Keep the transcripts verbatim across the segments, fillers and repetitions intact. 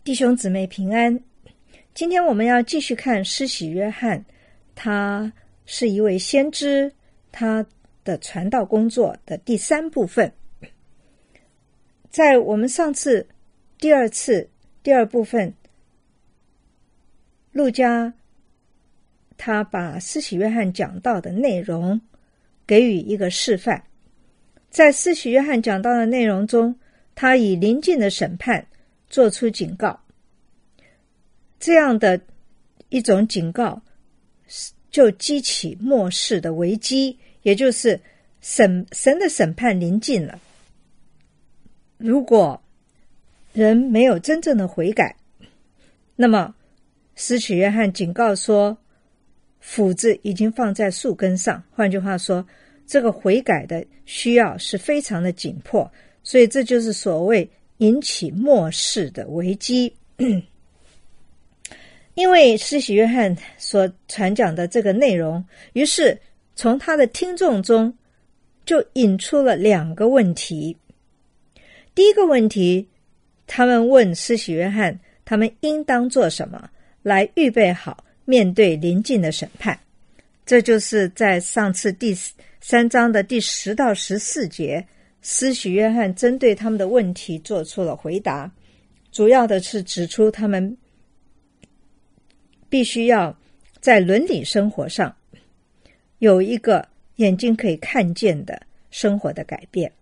弟兄姊妹平安，今天我们要继续看施洗约翰，他是一位先知，他的传道工作的第三部分。在我们上次第二次第二部分，路加他把施洗约翰讲道的内容给予一个示范。在施洗约翰讲道的内容中，他以临近的审判做出警告，这样的一种警告就激起末世的危机，也就是审神的审判临近了。如果人没有真正的悔改，那么施洗约翰警告说，斧子已经放在树根上，换句话说，这个悔改的需要是非常的紧迫，所以这就是所谓引起末世的危机。因为施洗约翰所传讲的这个内容，于是从他的听众中就引出了两个问题。第一个问题，他们问施洗约翰，他们应当做什么来预备好面对临近的审判。这就是在上次第三章的第十到十四节，施洗约翰针对他们的问题做出了回答，主要的是指出他们必须要在伦理生活上有一个眼睛可以看见的生活的改变。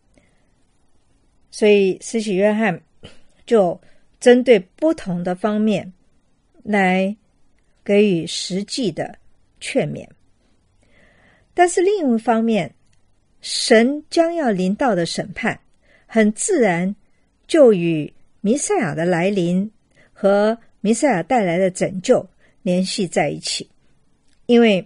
所以施洗约翰就针对不同的方面来给予实际的劝勉。但是另一方面，神将要临到的审判很自然就与弥赛亚的来临和弥赛亚带来的拯救联系在一起。因为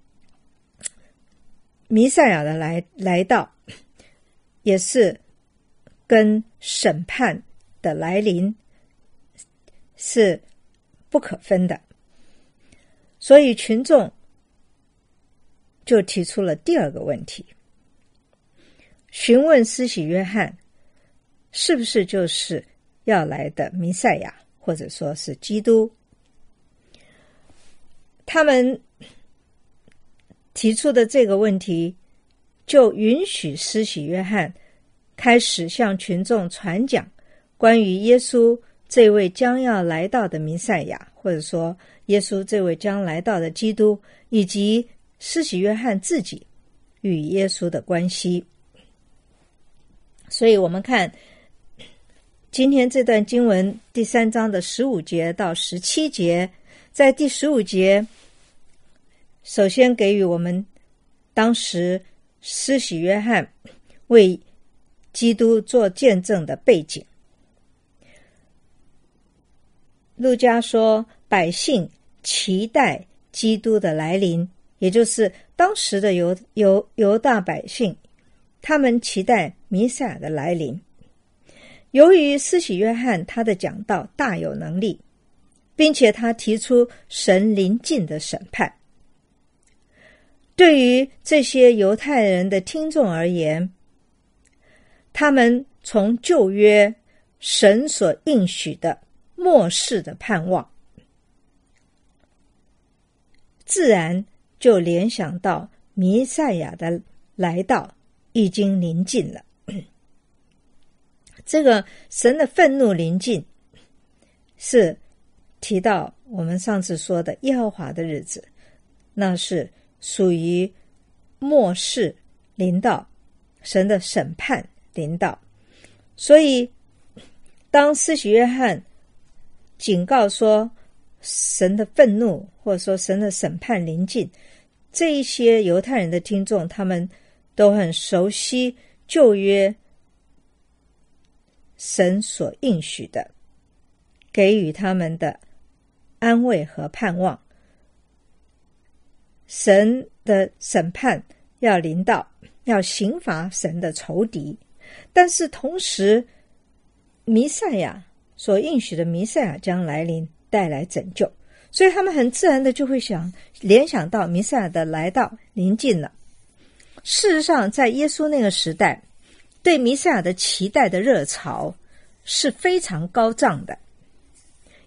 弥赛亚的来来到也是跟审判的来临是不可分的，所以群众就提出了第二个问题，询问施洗约翰是不是就是要来的弥赛亚，或者说是基督。他们提出的这个问题就允许施洗约翰开始向群众传讲关于耶稣这位将要来到的弥赛亚，或者说耶稣这位将来到的基督，以及施洗约翰自己与耶稣的关系。所以我们看今天这段经文第三章的十五节到十七节，在第十五节首先给予我们当时施洗约翰为基督做见证的背景。路加说，百姓期待基督的来临，也就是当时的犹犹犹大百姓，他们期待弥赛亚的来临。由于施洗约翰他的讲道大有能力，并且他提出神临近的审判，对于这些犹太人的听众而言，他们从旧约神所应许的末世的盼望，自然就联想到弥赛亚的来到已经临近了。这个神的愤怒临近是提到我们上次说的耶和华的日子，那是属于末世临到，神的审判临到。所以当施洗约翰警告说神的愤怒或者说神的审判临近，这一些犹太人的听众他们都很熟悉旧约神所应许的，给予他们的安慰和盼望。神的审判要临到，要刑罚神的仇敌，但是同时弥赛亚所应许的弥赛亚将来临，带来拯救，所以他们很自然的就会想联想到弥赛亚的来到临近了。事实上在耶稣那个时代，对弥赛亚的期待的热潮是非常高涨的，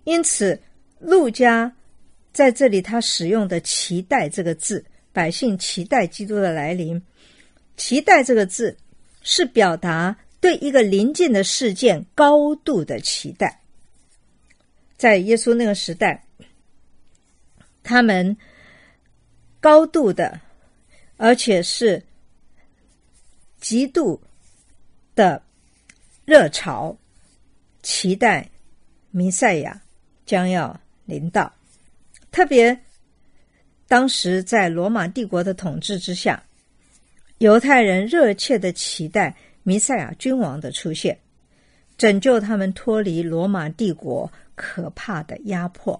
因此路加在这里他使用的期待这个字，百姓期待基督的来临，期待这个字是表达对一个临近的事件高度的期待。在耶稣那个时代，他们高度的而且是极度的热潮，期待弥赛亚将要临到。特别当时在罗马帝国的统治之下，犹太人热切的期待弥赛亚君王的出现，拯救他们脱离罗马帝国可怕的压迫。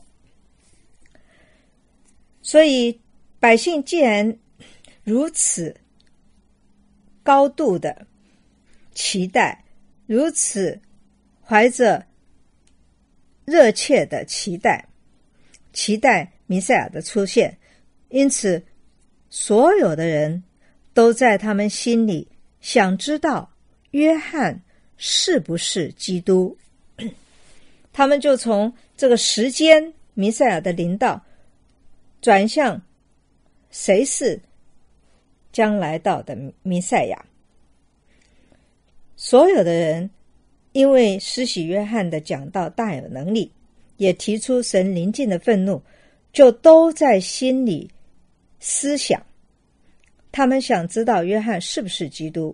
所以百姓既然如此高度的期待，如此怀着热切的期待，期待弥赛亚的出现，因此所有的人都在他们心里想知道约翰是不是基督。他们就从这个时间弥赛亚的临到转向谁是将来到的弥赛亚。所有的人因为施洗约翰的讲道大有能力，也提出神临近的愤怒，就都在心里思想，他们想知道约翰是不是基督。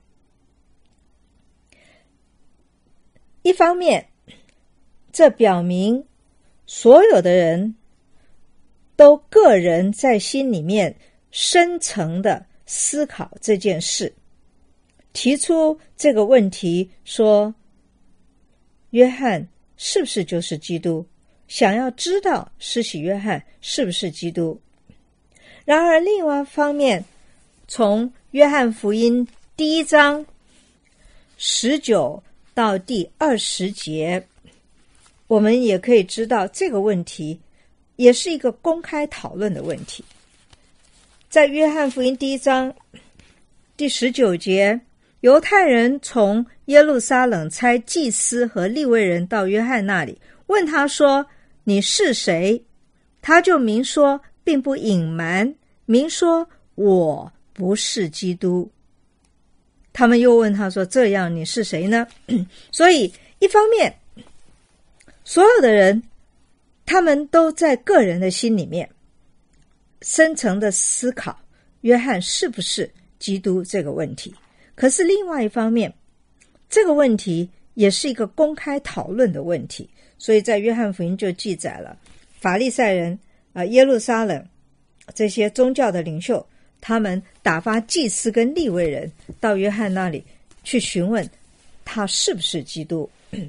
一方面，这表明所有的人都个人在心里面深层的思考这件事，提出这个问题，说约翰是不是就是基督，想要知道施洗约翰是不是基督。然而另外一方面，从约翰福音第一章十九到第二十节，我们也可以知道这个问题也是一个公开讨论的问题。在约翰福音第一章第十九节，犹太人从耶路撒冷差祭司和利未人到约翰那里，问他说：你是谁？他就明说，并不隐瞒，明说我不是基督。他们又问他说：这样你是谁呢？所以一方面，所有的人他们都在个人的心里面深层的思考约翰是不是基督这个问题。可是另外一方面，这个问题也是一个公开讨论的问题。所以在约翰福音就记载了法利赛人、呃、耶路撒冷这些宗教的领袖，他们打发祭司跟利未人到约翰那里去询问他是不是基督。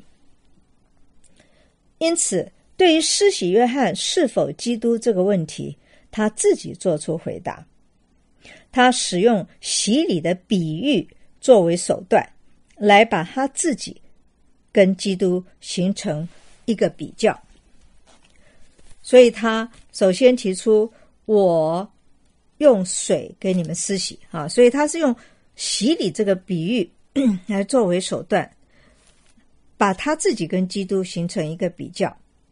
因此对于施洗约翰是否基督这个问题，他自己做出回答。他使用洗礼的比喻作为手段，来把他自己跟基督形成一个比较。所以他首先提出我用水给你们施洗啊，所以他是用洗礼这个比喻来作为手段，把他自己跟基督形成一个比较，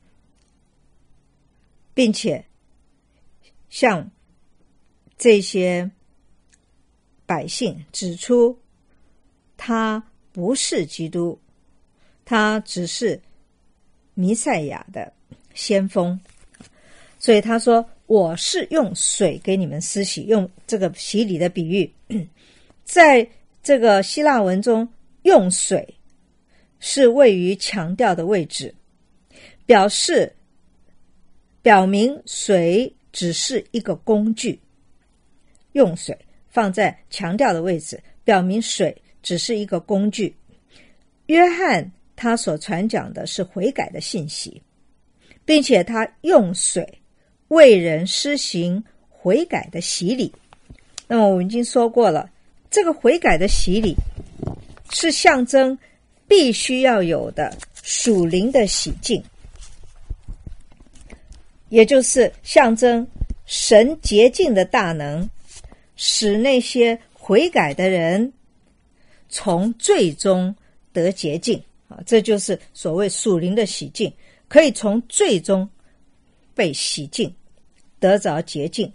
并且向这些百姓指出他不是基督，他只是弥赛亚的先锋。所以他说我是用水给你们施洗，用这个洗礼的比喻。在这个希腊文中，用水是位于强调的位置，表示表明水只是一个工具。用水放在强调的位置，表明水只是一个工具。约翰他所传讲的是悔改的信息，并且他用水为人施行悔改的洗礼。那么我们已经说过了，这个悔改的洗礼是象征必须要有的属灵的洗净，也就是象征神洁净的大能，使那些悔改的人从罪中得洁净啊，这就是所谓属灵的洗净。 可以从罪中被洗净，得着洁净。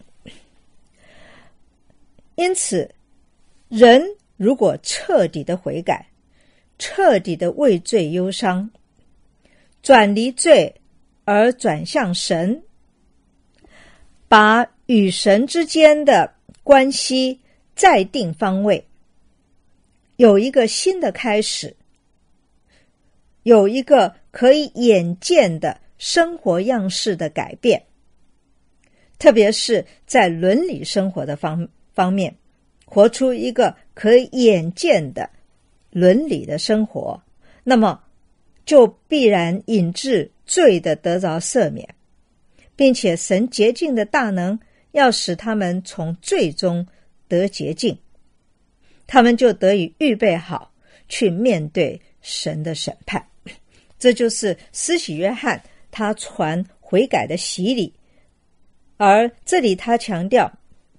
因此，人如果彻底的悔改，彻底的为罪忧伤，转离罪而转向神，把与神之间的关系再定方位，有一个新的开始，有一个可以眼见的生活样式的改变，特别是在伦理生活的方方面，活出一个可以眼见的伦理的生活，那么就必然引致罪的得着赦免，并且神洁净的大能要使他们从罪中得洁净，他们就得以预备好去面对神的审判。这就是施洗约翰他传悔改的洗礼，而这里他强调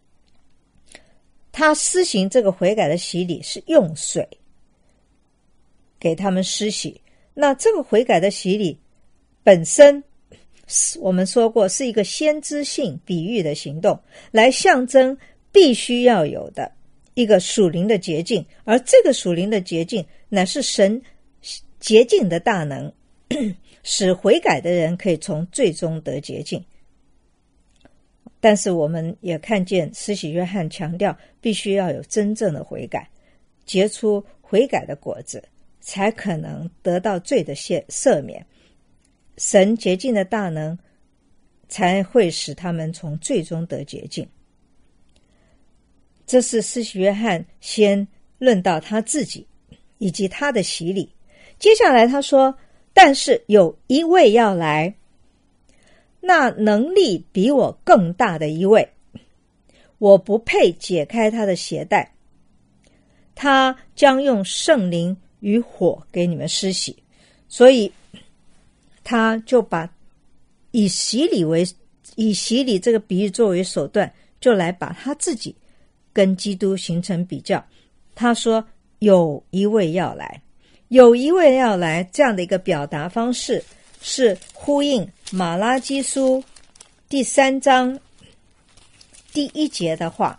他施行这个悔改的洗礼是用水给他们施洗。那这个悔改的洗礼本身我们说过是一个先知性比喻的行动，来象征必须要有的一个属灵的洁净，而这个属灵的洁净乃是神洁净的大能，使悔改的人可以从罪中得洁净。但是我们也看见施洗约翰强调必须要有真正的悔改，结出悔改的果子，才可能得到罪的赦免，神洁净的大能才会使他们从罪中得洁净。这是施洗约翰先论到他自己以及他的洗礼。接下来他说，但是有一位要来，那能力比我更大的一位，我不配解开他的鞋带，他将用圣灵与火给你们施洗。所以他就把以洗礼为以洗礼这个比喻作为手段，就来把他自己跟基督形成比较。他说有一位要来，有一位要来，这样的一个表达方式是呼应马拉基书第三章第一节的话。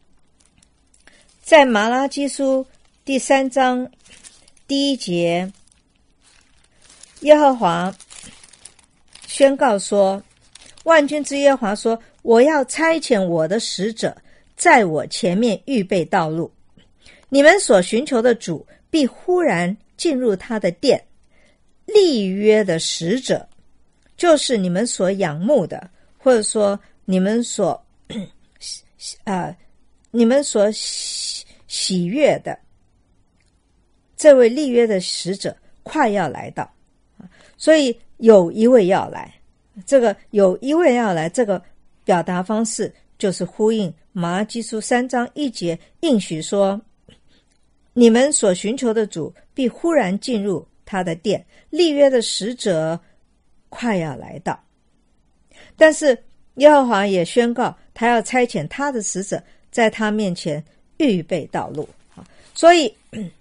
在马拉基书第三章第一节，耶和华宣告说，万军之耶和华说，我要差遣我的使者在我前面预备道路，你们所寻求的主必忽然进入他的殿，立约的使者就是你们所仰慕的，或者说你们所呃你们所喜喜悦的，这位立约的使者快要来到。所以有一位要来，这个有一位要来这个表达方式就是呼应马拉基书三章一节应许说，你们所寻求的主必忽然进入他的殿，立约的使者快要来到。但是耶和华也宣告他要差遣他的使者在他面前预备道路。所以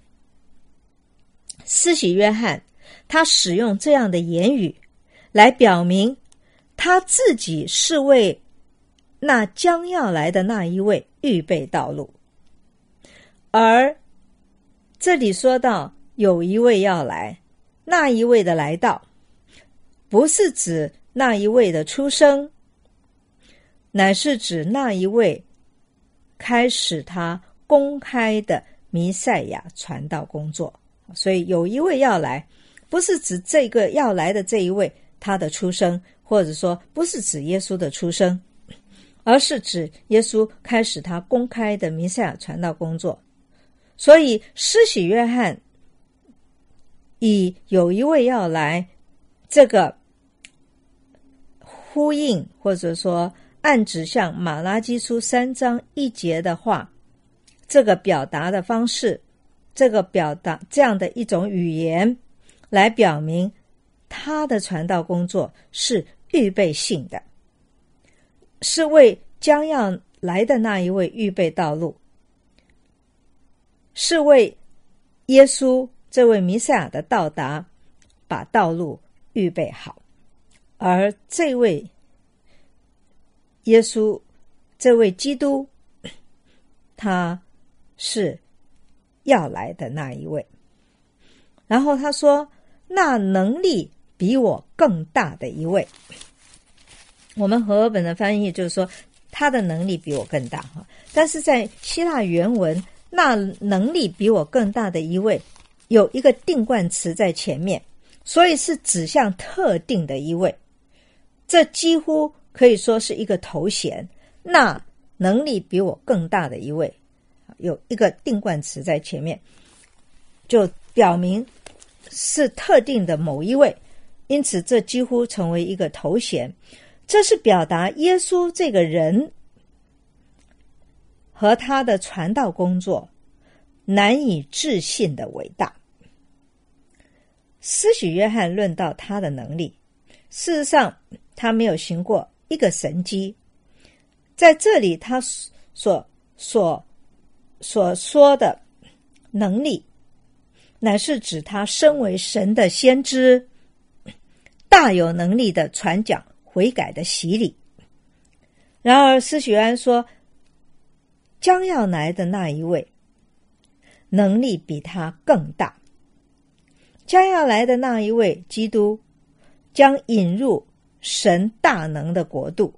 施洗约翰他使用这样的言语来表明他自己是为那将要来的那一位预备道路。而这里说到有一位要来，那一位的来到不是指那一位的出生，乃是指那一位开始他公开的弥赛亚传道工作。所以有一位要来不是指这个要来的这一位他的出生，或者说不是指耶稣的出生，而是指耶稣开始他公开的弥赛亚传道工作。所以施洗约翰以有一位要来这个呼应，或者说暗指向马拉基书三章一节的话，这个表达的方式，这个表达这样的一种语言来表明他的传道工作是预备性的，是为将要来的那一位预备道路，是为耶稣这位弥赛亚的到达把道路预备好。 而这位耶稣，这位基督，他是要来的那一位。然后他说，那能力比我更大的一位。我们和合本的翻译就是说他的能力比我更大，但是在希腊原文，那能力比我更大的一位有一个定冠词在前面，所以是指向特定的一位，这几乎可以说是一个头衔。那能力比我更大的一位有一个定冠词在前面，就表明是特定的某一位，因此这几乎成为一个头衔。这是表达耶稣这个人和他的传道工作难以置信的伟大。施洗约翰论到他的能力，事实上他没有行过一个神迹，在这里他所所所说的能力乃是指他身为神的先知，大有能力的传讲悔改的洗礼。然而施洗约翰说，将要来的那一位能力比他更大，将要来的那一位基督将引入神大能的国度。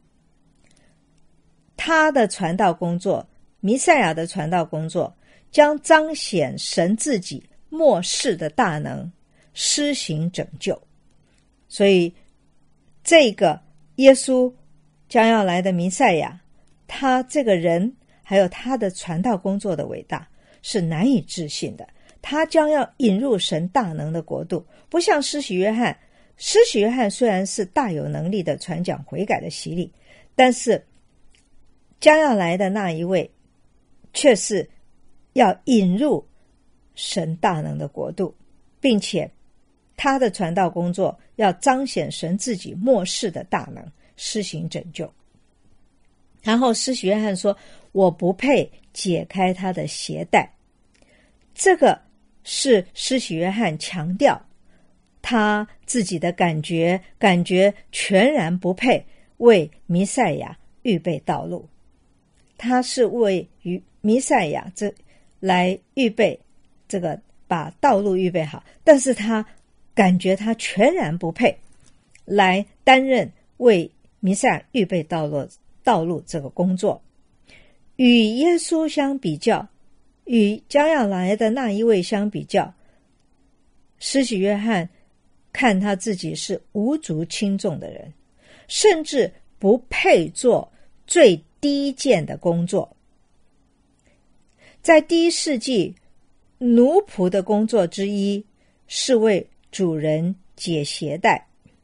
他的传道工作，弥赛亚的传道工作，将彰显神自己末世的大能，施行拯救。所以这个耶稣将要来的弥赛亚，他这个人还有他的传道工作的伟大是难以置信的。他将要引入神大能的国度，不像施洗约翰。施洗约翰虽然是大有能力的传讲悔改的洗礼，但是将要来的那一位却是要引入神大能的国度，并且他的传道工作要彰显神自己末世的大能，施行拯救。然后施洗约翰说，我不配解开他的鞋带。这个是施洗约翰强调他自己的感觉，感觉全然不配为弥赛亚预备道路。他是为于弥赛亚这来预备这个把道路预备好，但是他感觉他全然不配来担任为弥赛亚预备道路道路这个工作。与耶稣相比较，与将要来的那一位相比较，施洗约翰看他自己是无足轻重的人，甚至不配做最低贱的工作。在第一世纪，奴仆的工作之一是为主人解鞋带，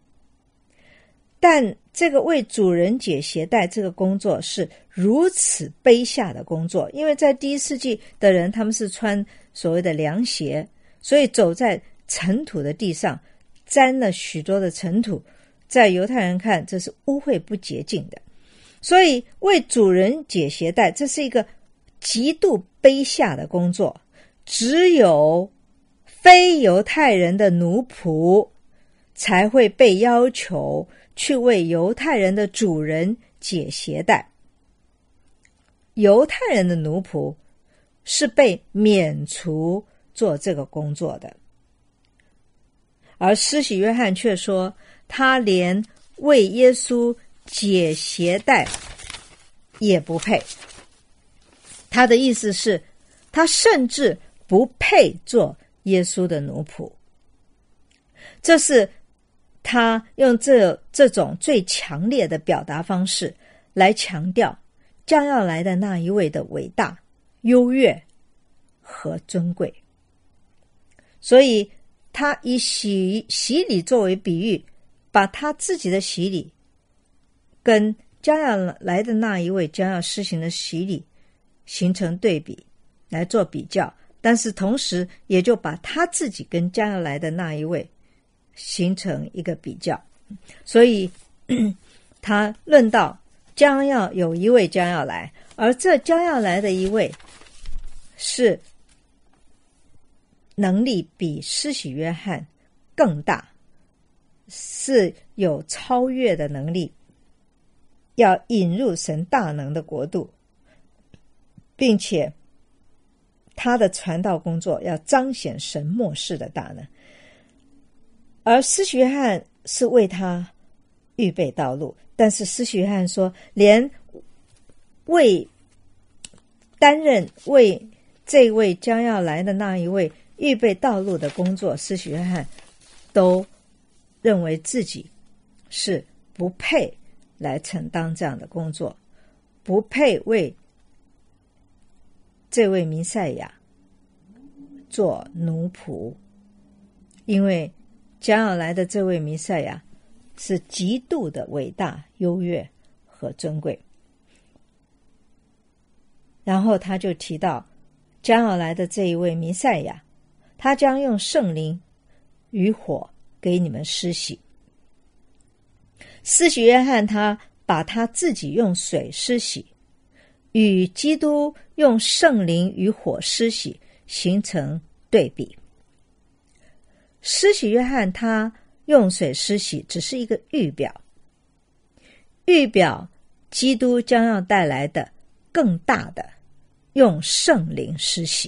但这个为主人解鞋带这个工作是如此卑下的工作，因为在第一世纪的人，他们是穿所谓的凉鞋，所以走在尘土的地上，沾了许多的尘土，在犹太人看这是污秽不洁净的。所以为主人解鞋带，这是一个极度卑下的工作，只有非犹太人的奴仆才会被要求去为犹太人的主人解鞋带。犹太人的奴仆是被免除做这个工作的，而施洗约翰却说，他连为耶稣解鞋带也不配。他的意思是，他甚至不配做耶稣的奴仆。这是他用这这种最强烈的表达方式来强调将要来的那一位的伟大、优越和尊贵。所以他以洗洗礼作为比喻，把他自己的洗礼跟将要来的那一位将要施行的洗礼形成对比，来做比较，但是同时也就把他自己跟将要来的那一位形成一个比较。所以他论到将要有一位将要来，而这将要来的一位是能力比施洗约翰更大， 是有超越的能力，要引入神大能的国度，并且他的传道工作要彰显神末世的大能。而施洗约翰是为他预备道路，但是施洗约翰说，连为担任为这位将要来的那一位预备道路的工作，施洗约翰都认为自己是不配来承担这样的工作，不配为这位弥赛亚做奴仆，因为将要来的这位弥赛亚是极度的伟大、优越和尊贵。然后他就提到将要来的这一位弥赛亚，他将用圣灵与火给你们施洗。施洗约翰他把他自己用水施洗，与基督用圣灵与火施洗形成对比。施洗约翰他用水施洗只是一个预表，预表基督将要带来的更大的用圣灵施洗。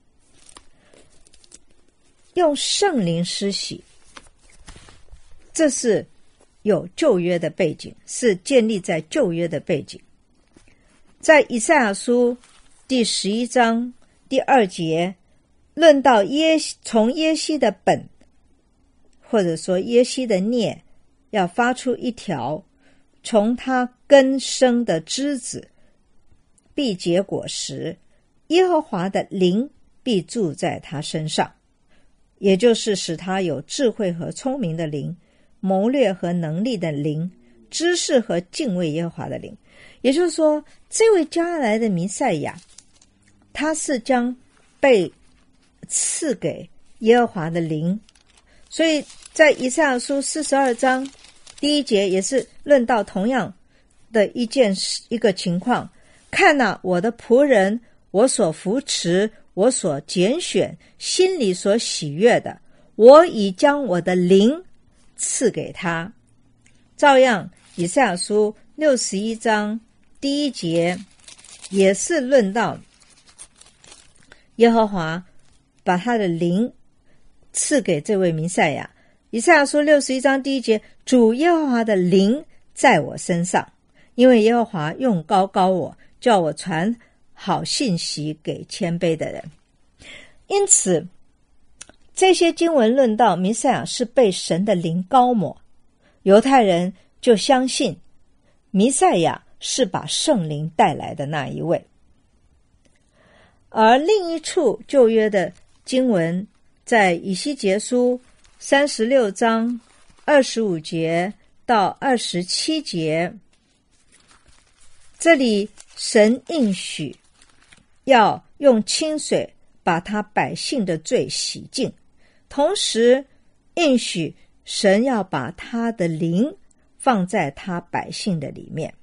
用圣灵施洗，这是有旧约的背景，是建立在旧约的背景。在以赛亚书第十一章第二节论到耶从耶西的本，或者说耶西的孽要发出一条，从他根生的枝子必结果实，耶和华的灵必住在他身上，也就是使他有智慧和聪明的灵，谋略和能力的灵，知识和敬畏耶和华的灵。也就是说，这位将要来的弥赛亚，他是将被赐给耶和华的灵。所以在以赛亚书四十二章第一节也是论到同样的一件一个情况，看哪，我的仆人，我所扶持，我所拣选，心里所喜悦的，我已将我的灵赐给他。照样以赛亚书六十一章第一节也是论到耶和华把他的灵赐给这位弥赛亚。以赛亚书六十一章第一节，主耶和华的灵在我身上，因为耶和华用膏膏我，叫我传好信息给谦卑的人。因此这些经文论到弥赛亚是被神的灵膏抹，犹太人就相信弥赛亚是把圣灵带来的那一位。而另一处旧约的经文，在以西结书三十六章二十五节到二十七节，这里神应许要用清水把他百姓的罪洗净，同时应许神要把他的灵放在他百姓的里面。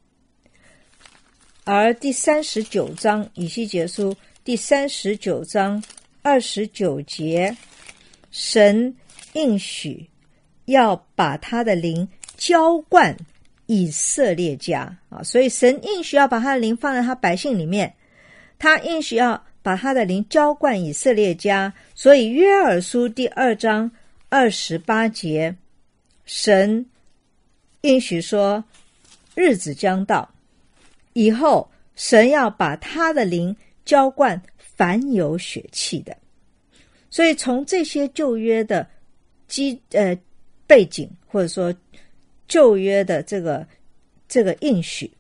而第三十九章以西结书第三十九章二十九节，神应许要把他的灵浇灌以色列家啊，所以神应许要把他的灵放在他百姓里面，他应许要把他的灵浇灌以色列家。所以约珥书第二章二十八节，神应许说，日子将到，以后神要把他的灵浇灌凡有血气的。所以从这些旧约的基呃背景，或者说旧约的这个这个应许，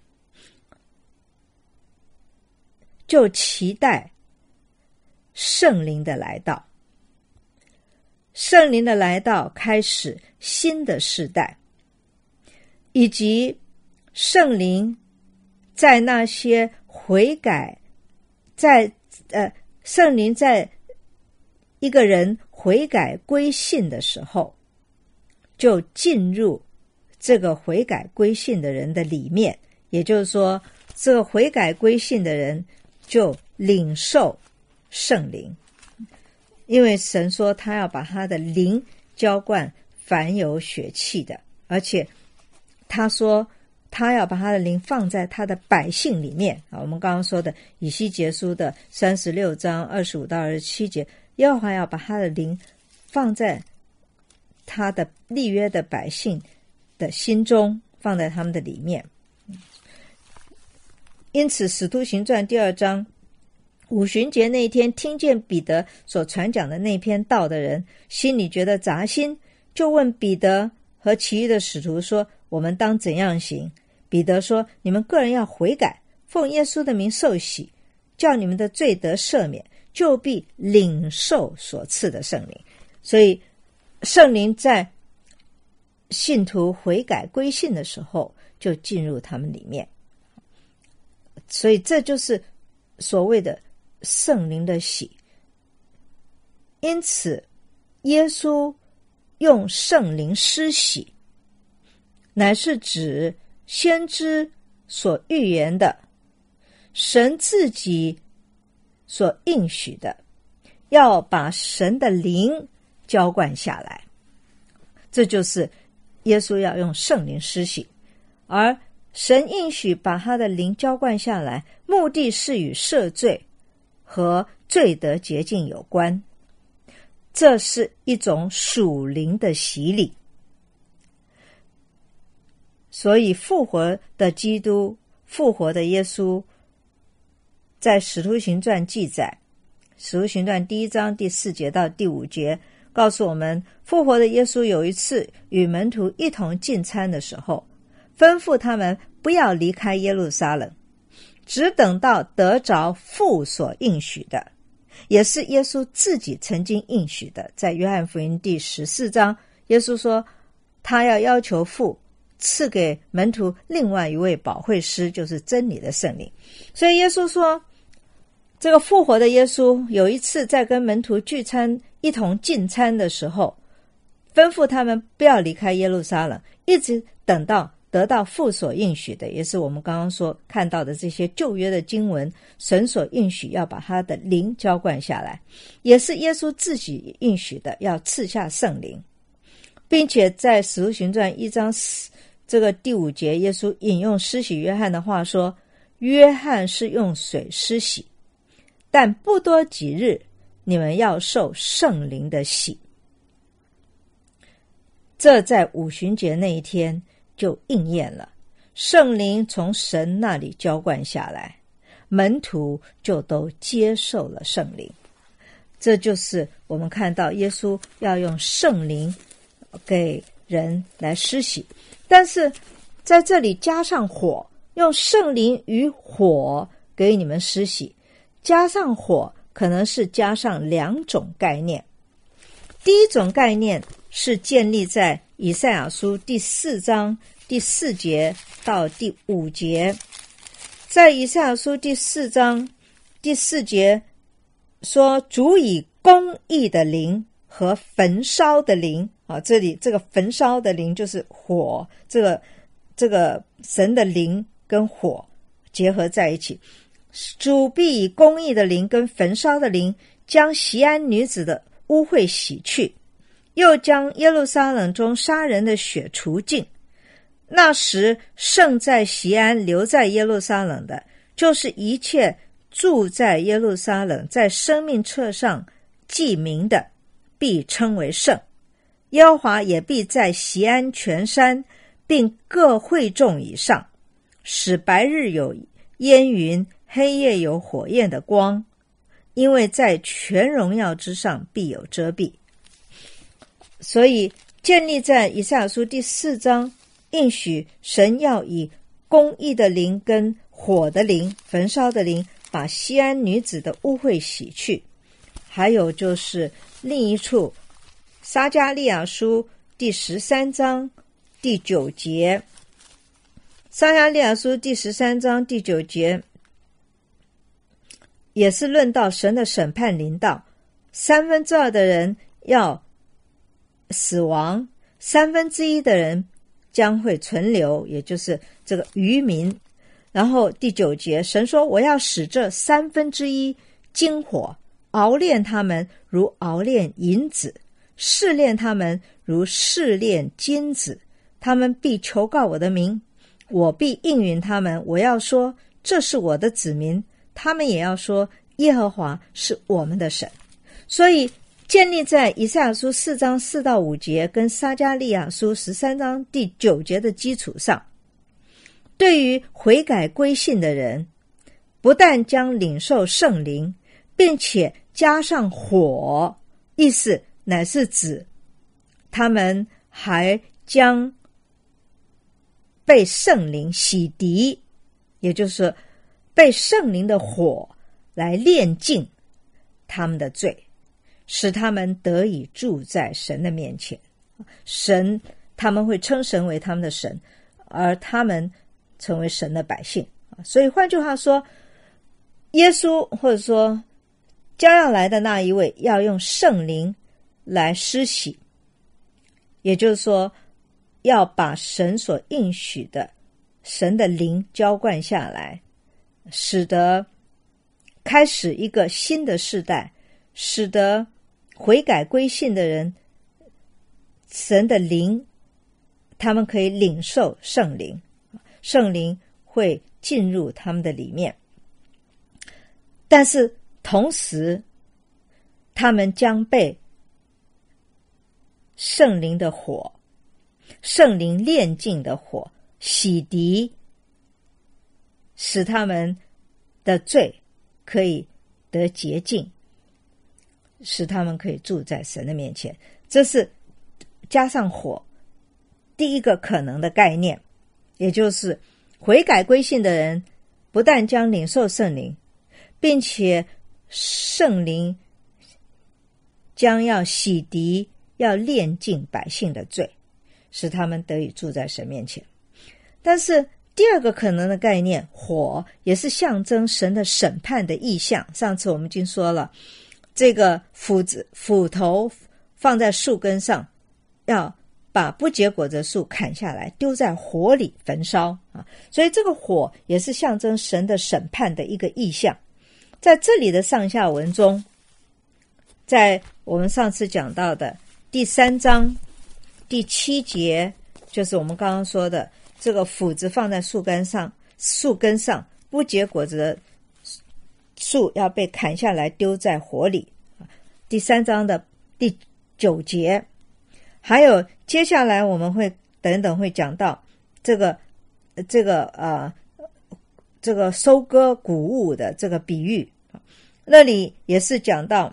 就期待圣灵的来到。圣灵的来到开始新的世代，以及圣灵在那些悔改，在呃圣灵在一个人悔改归信的时候，就进入这个悔改归信的人的里面，也就是说，这个悔改归信的人就领受圣灵，因为神说他要把他的灵浇灌凡有血气的，而且他说他要把他的灵放在他的百姓里面啊。我们刚刚说的以西结书的三十六章二十五到二十七节，耶和华要把他的灵放在他的立约的百姓的心中，放在他们的里面。因此使徒行传第二章五旬节那一天，听见彼得所传讲的那篇道的人心里觉得扎心，就问彼得和其余的使徒说，我们当怎样行？彼得说，你们个人要悔改，奉耶稣的名受洗，叫你们的罪得赦免，就必领受所赐的圣灵。所以圣灵在信徒悔改归信的时候就进入他们里面，所以这就是所谓的圣灵的洗。因此耶稣用圣灵施洗，乃是指先知所预言的，神自己所应许的，要把神的灵浇灌下来。这就是耶稣要用圣灵施洗，而神应许把他的灵浇灌下来，目的是与赦罪和罪得洁净有关。这是一种属灵的洗礼。所以复活的基督，复活的耶稣，在使徒行传记载，使徒行传第一章第四节到第五节告诉我们，复活的耶稣有一次与门徒一同进餐的时候，吩咐他们不要离开耶路撒冷，只等到得着父所应许的，也是耶稣自己曾经应许的。在约翰福音第十四章，耶稣说他要要求父赐给门徒另外一位保惠师，就是真理的圣灵。所以耶稣说，这个复活的耶稣有一次在跟门徒聚餐一同进餐的时候，吩咐他们不要离开耶路撒冷，一直等到得到父所应许的，也是我们刚刚说看到的这些旧约的经文，神所应许要把他的灵浇灌下来，也是耶稣自己应许的要赐下圣灵。并且在使徒行传一章这个第五节，耶稣引用施洗约翰的话说，约翰是用水施洗，但不多几日，你们要受圣灵的洗。这在五旬节那一天就应验了，圣灵从神那里浇灌下来，门徒就都接受了圣灵。这就是我们看到耶稣要用圣灵给人来施洗，但是在这里加上火，用圣灵与火给你们施洗。加上火可能是加上两种概念。第一种概念是建立在以赛亚书第四章第四节到第五节。在以赛亚书第四章第四节说，主以公义的灵和焚烧的灵啊，这里这个焚烧的灵就是火，这个这个神的灵跟火结合在一起。主必以公义的灵跟焚烧的灵，将锡安女子的污秽洗去，又将耶路撒冷中杀人的血除尽。那时剩在锡安留在耶路撒冷的，就是一切住在耶路撒冷在生命册上记名的，必称为圣。耶和华也必在锡安全山并各会众以上，使白日有烟云，黑夜有火焰的光，因为在全荣耀之上必有遮蔽。所以建立在以赛亚书第四章，应许神要以公义的灵跟火的灵，焚烧的灵，把锡安女子的污秽洗去。还有就是另一处撒迦利亚书第十三章第九节，撒迦利亚书第十三章第九节也是论到神的审判临到，三分之二的人要死亡，三分之一的人将会存留，也就是这个渔民。然后第九节，神说，我要使这三分之一经火熬炼他们，如熬炼银子，试炼他们， 如试炼金子，他们必求告我的名，我必应允他们。我要说这是我的子民，他们也要说耶和华是我们的神。所以建立在以赛亚书四章四到五节跟撒迦利亚书十三章第九节的基础上，对于悔改归信的人，不但将领受圣灵，并且加上火，意思乃是指他们还将被圣灵洗涤，也就是被圣灵的火来炼净他们的罪，使他们得以住在神的面前。神，他们会称神为他们的神，而他们成为神的百姓。所以换句话说，耶稣或者说将要来的那一位要用圣灵来施洗，也就是说要把神所应许的神的灵浇灌下来，使得开始一个新的世代，使得悔改归信的人，神的灵他们可以领受圣灵，圣灵会进入他们的里面。但是同时他们将被圣灵的火，圣灵炼净的火洗涤，使他们的罪可以得洁净，使他们可以住在神的面前。这是加上火第一个可能的概念，也就是悔改归信的人不但将领受圣灵，并且圣灵将要洗涤，要炼净百姓的罪，使他们得以住在神面前。但是第二个可能的概念，火也是象征神的审判的意象。上次我们已经说了，这个斧子斧头放在树根上，要把不结果子的树砍下来，丢在火里焚烧啊！所以这个火也是象征神的审判的一个意象。在这里的上下文中，在我们上次讲到的第三章第七节，就是我们刚刚说的这个斧子放在树根上，树根上不结果子的树要被砍下来丢在火里。第三章的第九节，还有接下来我们会等等会讲到这个这个呃这个收割谷物的这个比喻，那里也是讲到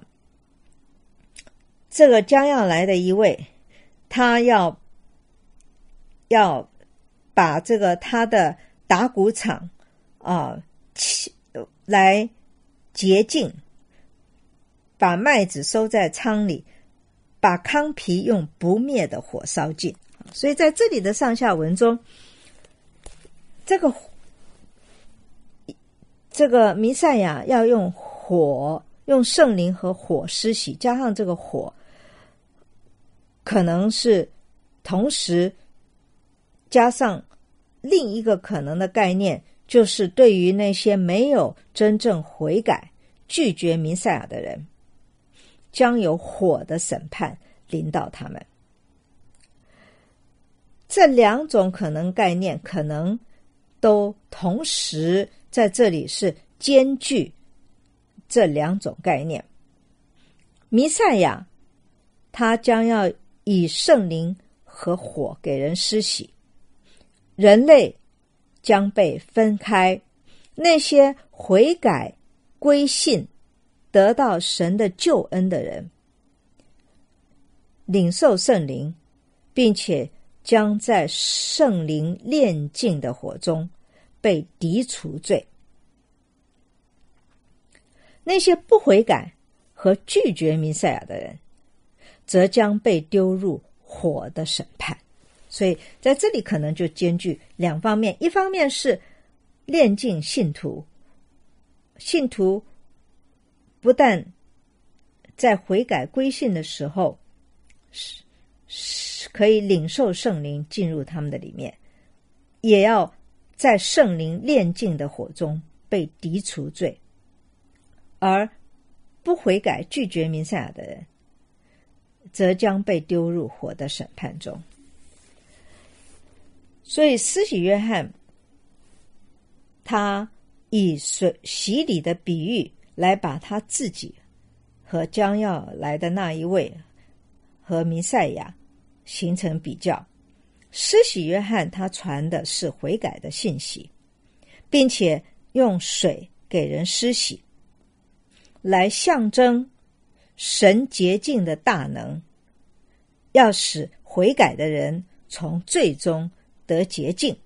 这个将要来的一位，他要要把这个他的打谷场啊、呃、来洁净，把麦子收在仓里，把糠皮用不灭的火烧尽。所以在这里的上下文中，这个这个弥赛亚要用火，用圣灵和火施洗，加上这个火可能是同时加上另一个可能的概念，就是对于那些没有真正悔改拒绝弥赛亚的人，将有火的审判临到他们。这两种可能概念可能都同时在这里是兼具这两种概念。弥赛亚他将要以圣灵和火给人施洗，人类将被分开，那些悔改归信得到神的救恩的人领受圣灵，并且将在圣灵炼净的火中被涤除罪。那些不悔改和拒绝弥赛亚的人则将被丢入火的审判。所以在这里可能就兼具两方面，一方面是炼净信徒，信徒不但在悔改归信的时候是是可以领受圣灵进入他们的里面，也要在圣灵炼净的火中被涤除罪。而不悔改拒绝弥赛亚的人， 则将被丢入火的审判中。所以施洗约翰他以水洗礼的比喻来把他自己和将要来的那一位和弥赛亚形成比较。施洗约翰他传的是悔改的信息，并且用水给人施洗，来象征神洁净的大能，要使悔改的人从罪中得洁净。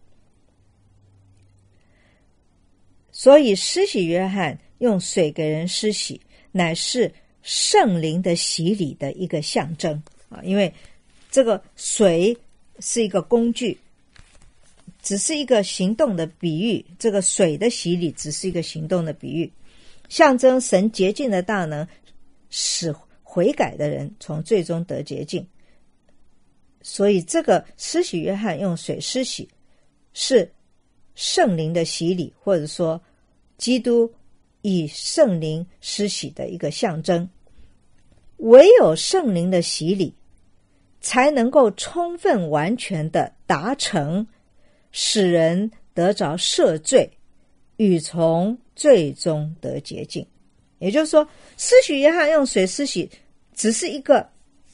所以施洗约翰用水给人施洗，乃是圣灵的洗礼的一个象征啊，因为这个水是一个工具，只是一个行动的比喻，这个水的洗礼只是一个行动的比喻，象征神洁净的大能，使悔改的人从最终得洁净。所以这个施洗约翰用水施洗是圣灵的洗礼，或者说基督以圣灵施洗的一个象征。唯有圣灵的洗礼才能够充分完全的达成使人得着赦罪与从罪中得洁净。也就是说，施洗约翰用水施洗只是一个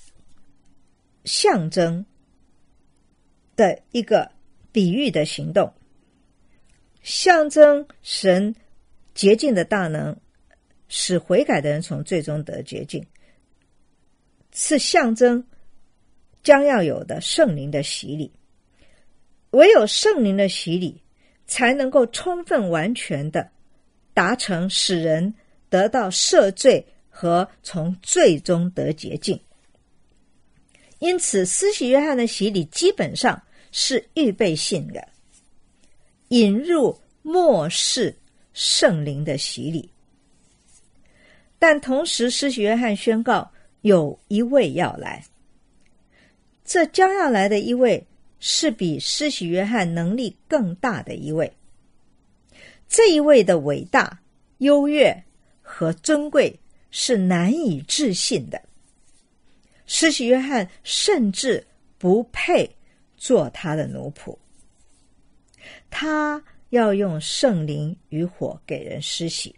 象征的一个比喻的行动，象征神洁净的大能，使悔改的人从罪中得洁净，是象征将要有的圣灵的洗礼。唯有圣灵的洗礼才能够充分完全的达成使人得到赦罪和从罪中得洁净。因此施洗约翰的洗礼基本上是预备性的，引入末世圣灵的洗礼。但同时施洗约翰宣告有一位要来，这将要来的一位是比施洗约翰能力更大的一位，这一位的伟大、优越和尊贵是难以置信的。施洗约翰甚至不配做他的奴仆，他要用圣灵与火给人施洗，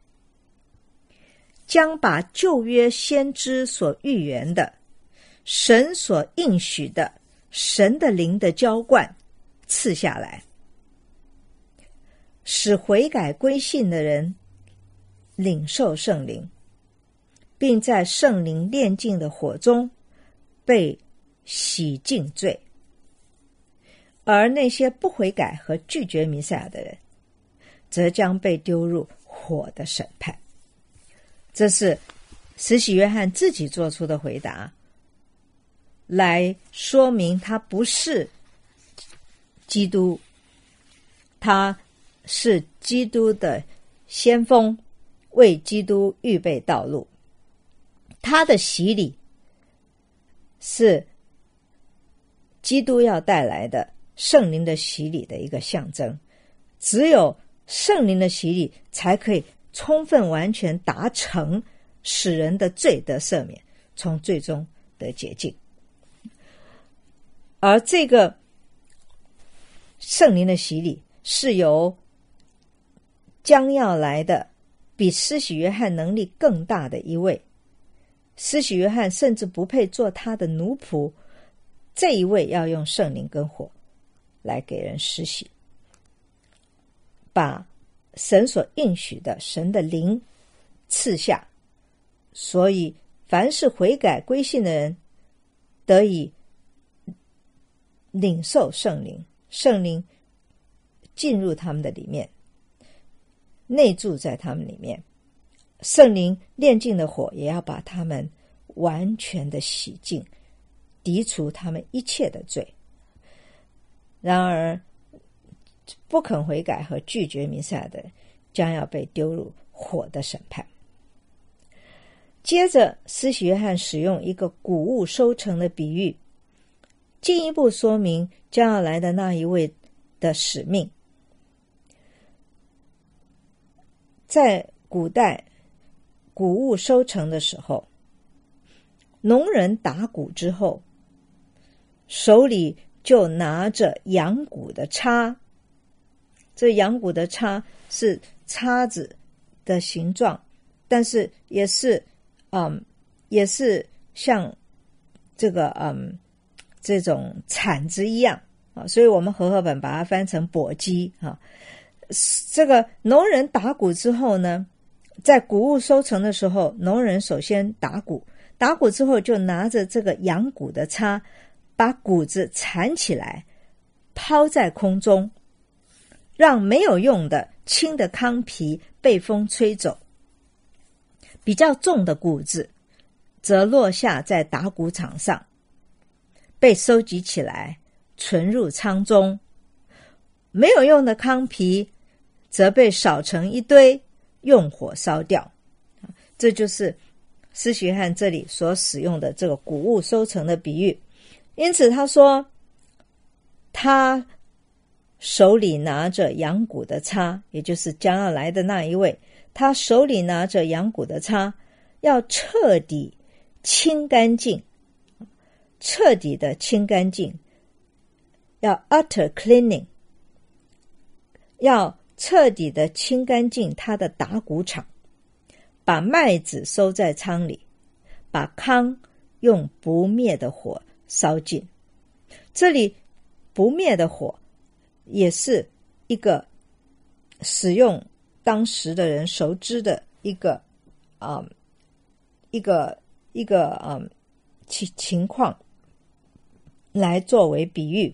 将把旧约先知所预言的、神所应许的神的灵的浇灌赐下来，使悔改归信的人领受圣灵，并在圣灵炼净的火中被洗净罪。而那些不悔改和拒绝弥赛亚的人，则将被丢入火的审判。这是施洗约翰自己做出的回答，来说明他不是基督，他是基督的先锋，为基督预备道路。他的洗礼是基督要带来的圣灵的洗礼的一个象征，只有圣灵的洗礼才可以充分完全达成使人的罪得赦免，从罪中得洁净。而这个圣灵的洗礼是由将要来的比施洗约翰能力更大的一位，施洗约翰甚至不配做他的奴仆，这一位要用圣灵跟火来给人施洗，把神所应许的神的灵赐下。所以凡是悔改归信的人得以领受圣灵，圣灵进入他们的里面，内住在他们里面，圣灵炼净的火也要把他们完全的洗净，涤除他们一切的罪。然而不肯悔改和拒绝弥赛亚的人将要被丢入火的审判。接着施洗约翰使用一个谷物收成的比喻，进一步说明将要来的那一位的使命。在古代谷物收成的时候， 农人打谷之后，手里就拿着羊骨的叉，这羊骨的叉是叉子的形状，但是也是嗯，也是像这个嗯这种铲子一样啊，所以我们和合本把它翻成簸箕啊。这个农人打谷之后呢，在谷物收成的时候，农人首先打谷，打谷之后就拿着这个羊骨的叉，把谷子铲起来，抛在空中，让没有用的轻的糠皮被风吹走，比较重的谷子则落下在打谷场上，被收集起来，存入仓中。没有用的糠皮则被扫成一堆，用火烧掉。这就是施洗约翰这里所使用的这个谷物收成的比喻。因此他说，他手里拿着羊骨的叉，也就是将要来的那一位，他手里拿着羊骨的叉，要彻底清干净，彻底的清干净，要 utter cleaning， 要彻底的清干净他的打谷场，把麦子收在仓里，把糠用不灭的火烧尽。这里不灭的火也是一个使用当时的人熟知的一个啊、嗯、一个一个啊、嗯、情情况来作为比喻。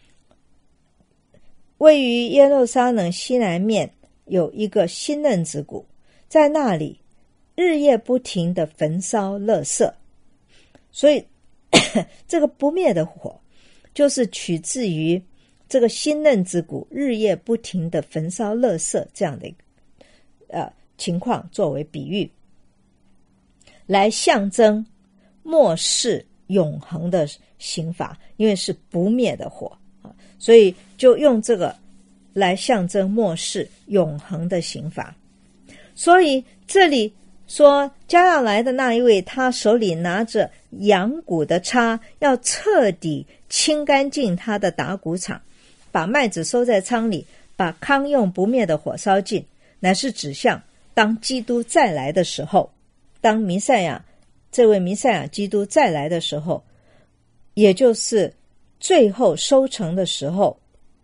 位于耶路撒冷西南面有一个新嫩子谷，在那里日夜不停的焚烧垃圾，所以这个不灭的火就是取自于这个新嫩子谷日夜不停的焚烧垃圾这样的呃情况作为比喻，来象征末世永恒的刑罚，因为是不灭的火，所以就用这个来象征末世永恒的刑罚。所以这里说将要来的那一位，他手里拿着羊骨的叉，要彻底清干净他的打谷场，把麦子收在仓里，把糠用不灭的火烧尽，乃是指向当基督再来的时候，当弥赛亚这位弥赛亚基督再来的时候，也就是最后收成的时候，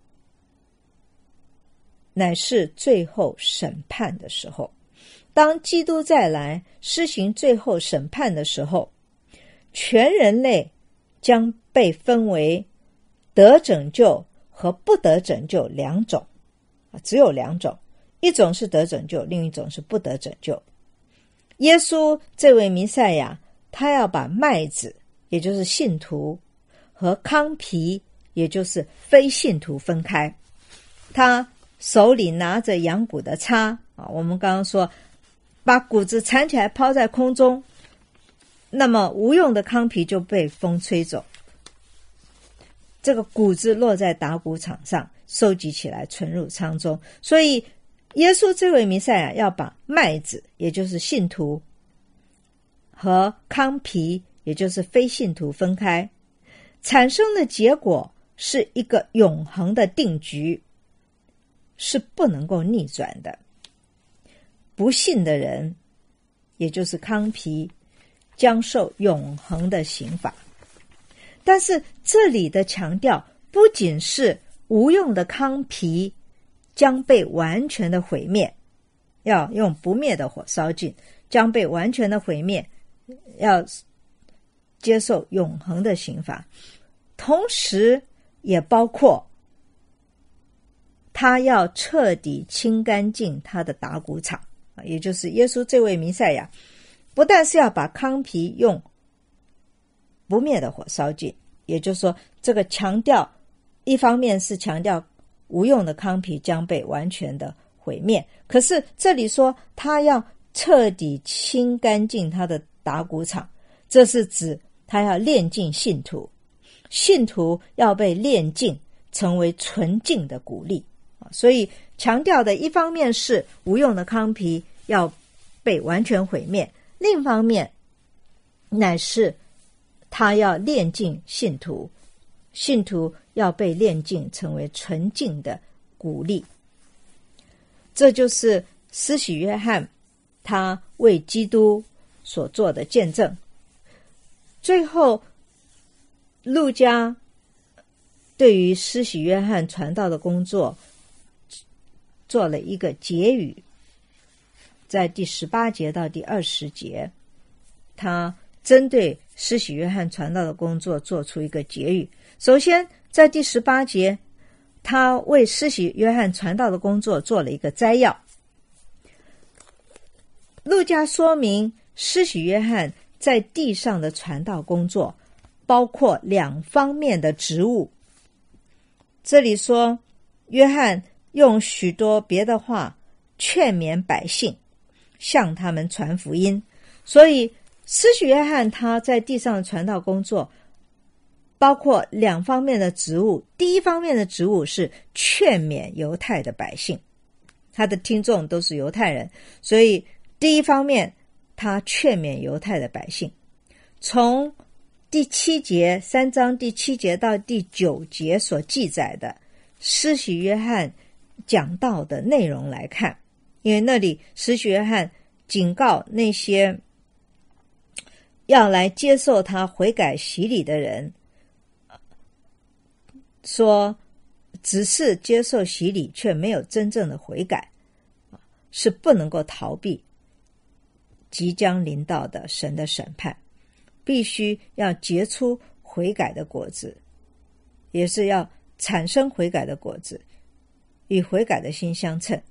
乃是最后审判的时候。当基督再来施行最后审判的时候，全人类将被分为得拯救和不得拯救两种，只有两种，一种是得拯救，另一种是不得拯救。耶稣这位弥赛亚，他要把麦子，也就是信徒，和糠皮，也就是非信徒分开。他手里拿着羊骨的叉，我们刚刚说把谷子铲起来抛在空中，那么无用的糠皮就被风吹走，这个谷子落在打谷场上，收集起来存入仓中。所以耶稣这位弥赛亚要把麦子，也就是信徒，和糠皮，也就是非信徒分开，产生的结果是一个永恒的定局，是不能够逆转的。不信的人，也就是糠皮，将受永恒的刑罚。但是这里的强调不仅是无用的糠皮将被完全的毁灭，要用不灭的火烧尽，将被完全的毁灭，要接受永恒的刑罚，同时也包括他要彻底清干净他的打谷场，也就是耶稣这位弥赛亚，不但是要把糠皮用不灭的火烧尽，也就是说这个强调，一方面是强调无用的糠皮将被完全的毁灭，可是这里说他要彻底清干净他的打谷场，这是指他要炼净信徒，信徒要被炼净成为纯净的谷粒。所以强调的一方面是无用的糠皮要被完全毁灭，另一方面乃是他要炼净信徒，信徒要被炼净成为纯净的鼓励。这就是施洗约翰他为基督所做的见证。最后路加对于施洗约翰传道的工作做了一个结语，在第十八节到第二十节，他针对施洗约翰传道的工作做出一个结语。首先在第十八节，他为施洗约翰传道的工作做了一个摘要。路加说明施洗约翰在地上的传道工作包括两方面的职务。这里说约翰用许多别的话劝勉百姓，向他们传福音。所以施洗约翰他在地上的传道工作包括两方面的职务。第一方面的职务是劝勉犹太的百姓，他的听众都是犹太人，所以第一方面他劝勉犹太的百姓。从第七节三章第七节到第九节所记载的施洗约翰讲道的内容来看，因为那里施洗约翰警告那些要来接受他悔改洗礼的人，说只是接受洗礼却没有真正的悔改，是不能够逃避即将临到的神的审判，必须要结出悔改的果子，也是要产生悔改的果子，与悔改的心相称。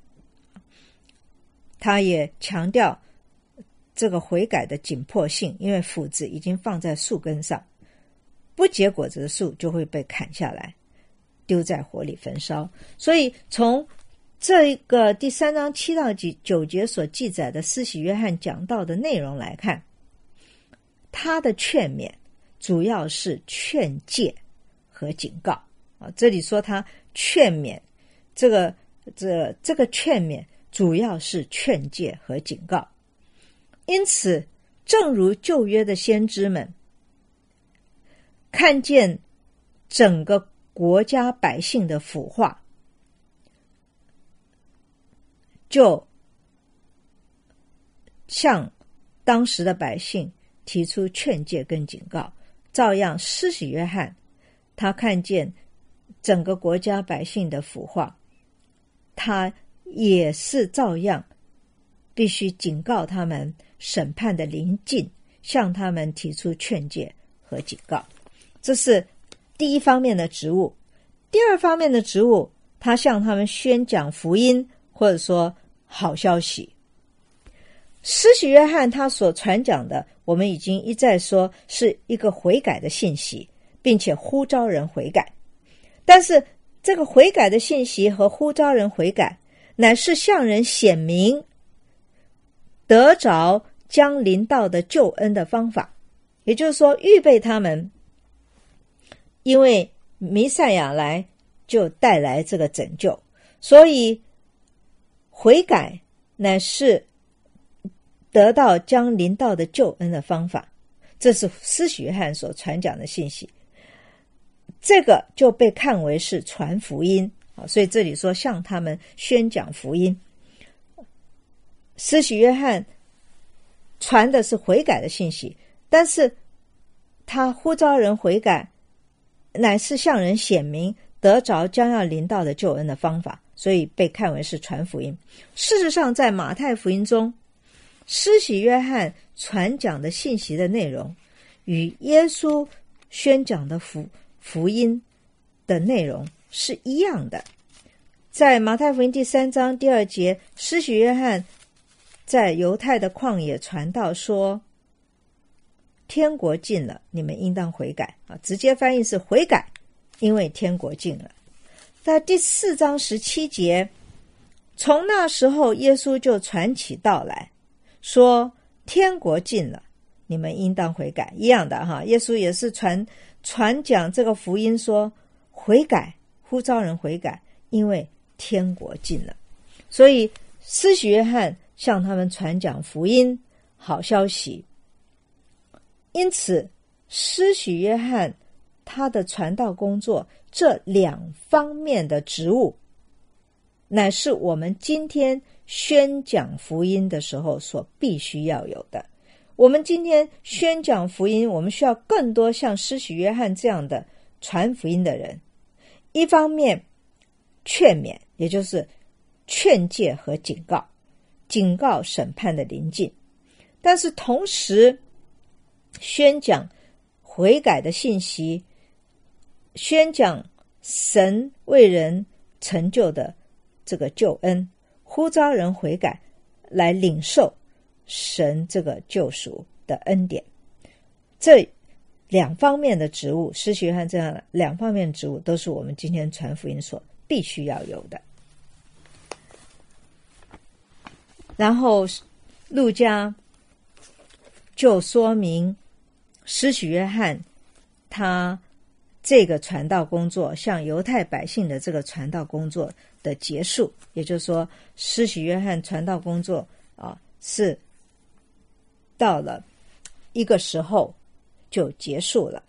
他也强调这个悔改的紧迫性，因为斧子已经放在树根上，不结果子的树就会被砍下来，丢在火里焚烧。所以从这个第三章七到九节所记载的施洗约翰讲道的内容来看，他的劝勉主要是劝诫和警告啊。这里说他劝勉，这个这这个劝勉主要是劝诫和警告。因此正如旧约的先知们看见整个国家百姓的腐化，就向当时的百姓提出劝诫跟警告，照样施洗约翰他看见整个国家百姓的腐化，他也是照样必须警告他们审判的临近，向他们提出劝诫和警告。这是第一方面的职务。第二方面的职务，他向他们宣讲福音，或者说好消息。施洗约翰他所传讲的，我们已经一再说是一个悔改的信息，并且呼召人悔改。但是这个悔改的信息和呼召人悔改，乃是向人显明得着将临到的救恩的方法，也就是说预备他们，因为弥赛亚来就带来这个拯救，所以悔改乃是得到将临到的救恩的方法。这是施洗约翰所传讲的信息，这个就被看为是传福音，所以这里说向他们宣讲福音。施洗约翰传的是悔改的信息，但是他呼召人悔改，乃是向人显明得着将要临到的救恩的方法，所以被看为是传福音。事实上在马太福音中，施洗约翰传讲的信息的内容与耶稣宣讲的福福音的内容是一样的。在马太福音第三章第二节，施洗约翰在犹太的旷野传道说，天国近了，你们应当悔改啊，直接翻译是悔改，因为天国近了。在第四章十七节，从那时候耶稣就传起道来说，天国近了，你们应当悔改。一样的哈，耶稣也是传传讲这个福音，说悔改，呼召人悔改，因为天国近了。所以施洗约翰向他们传讲福音好消息。因此施洗约翰他的传道工作这两方面的职务，乃是我们今天宣讲福音的时候所必须要有的。我们今天宣讲福音，我们需要更多像施洗约翰这样的传福音的人，一方面劝勉，也就是劝诫和警告，警告审判的临近，但是同时宣讲悔改的信息，宣讲神为人成就的这个救恩，呼召人悔改，来领受神这个救赎的恩典。这两方面的职务，施洗约翰这样两方面的职务，都是我们今天传福音所必须要有的。然后路加就说明施洗约翰他这个传道工作，向犹太百姓的这个传道工作的结束，也就是说施洗约翰传道工作啊是到了一个时候就结束了。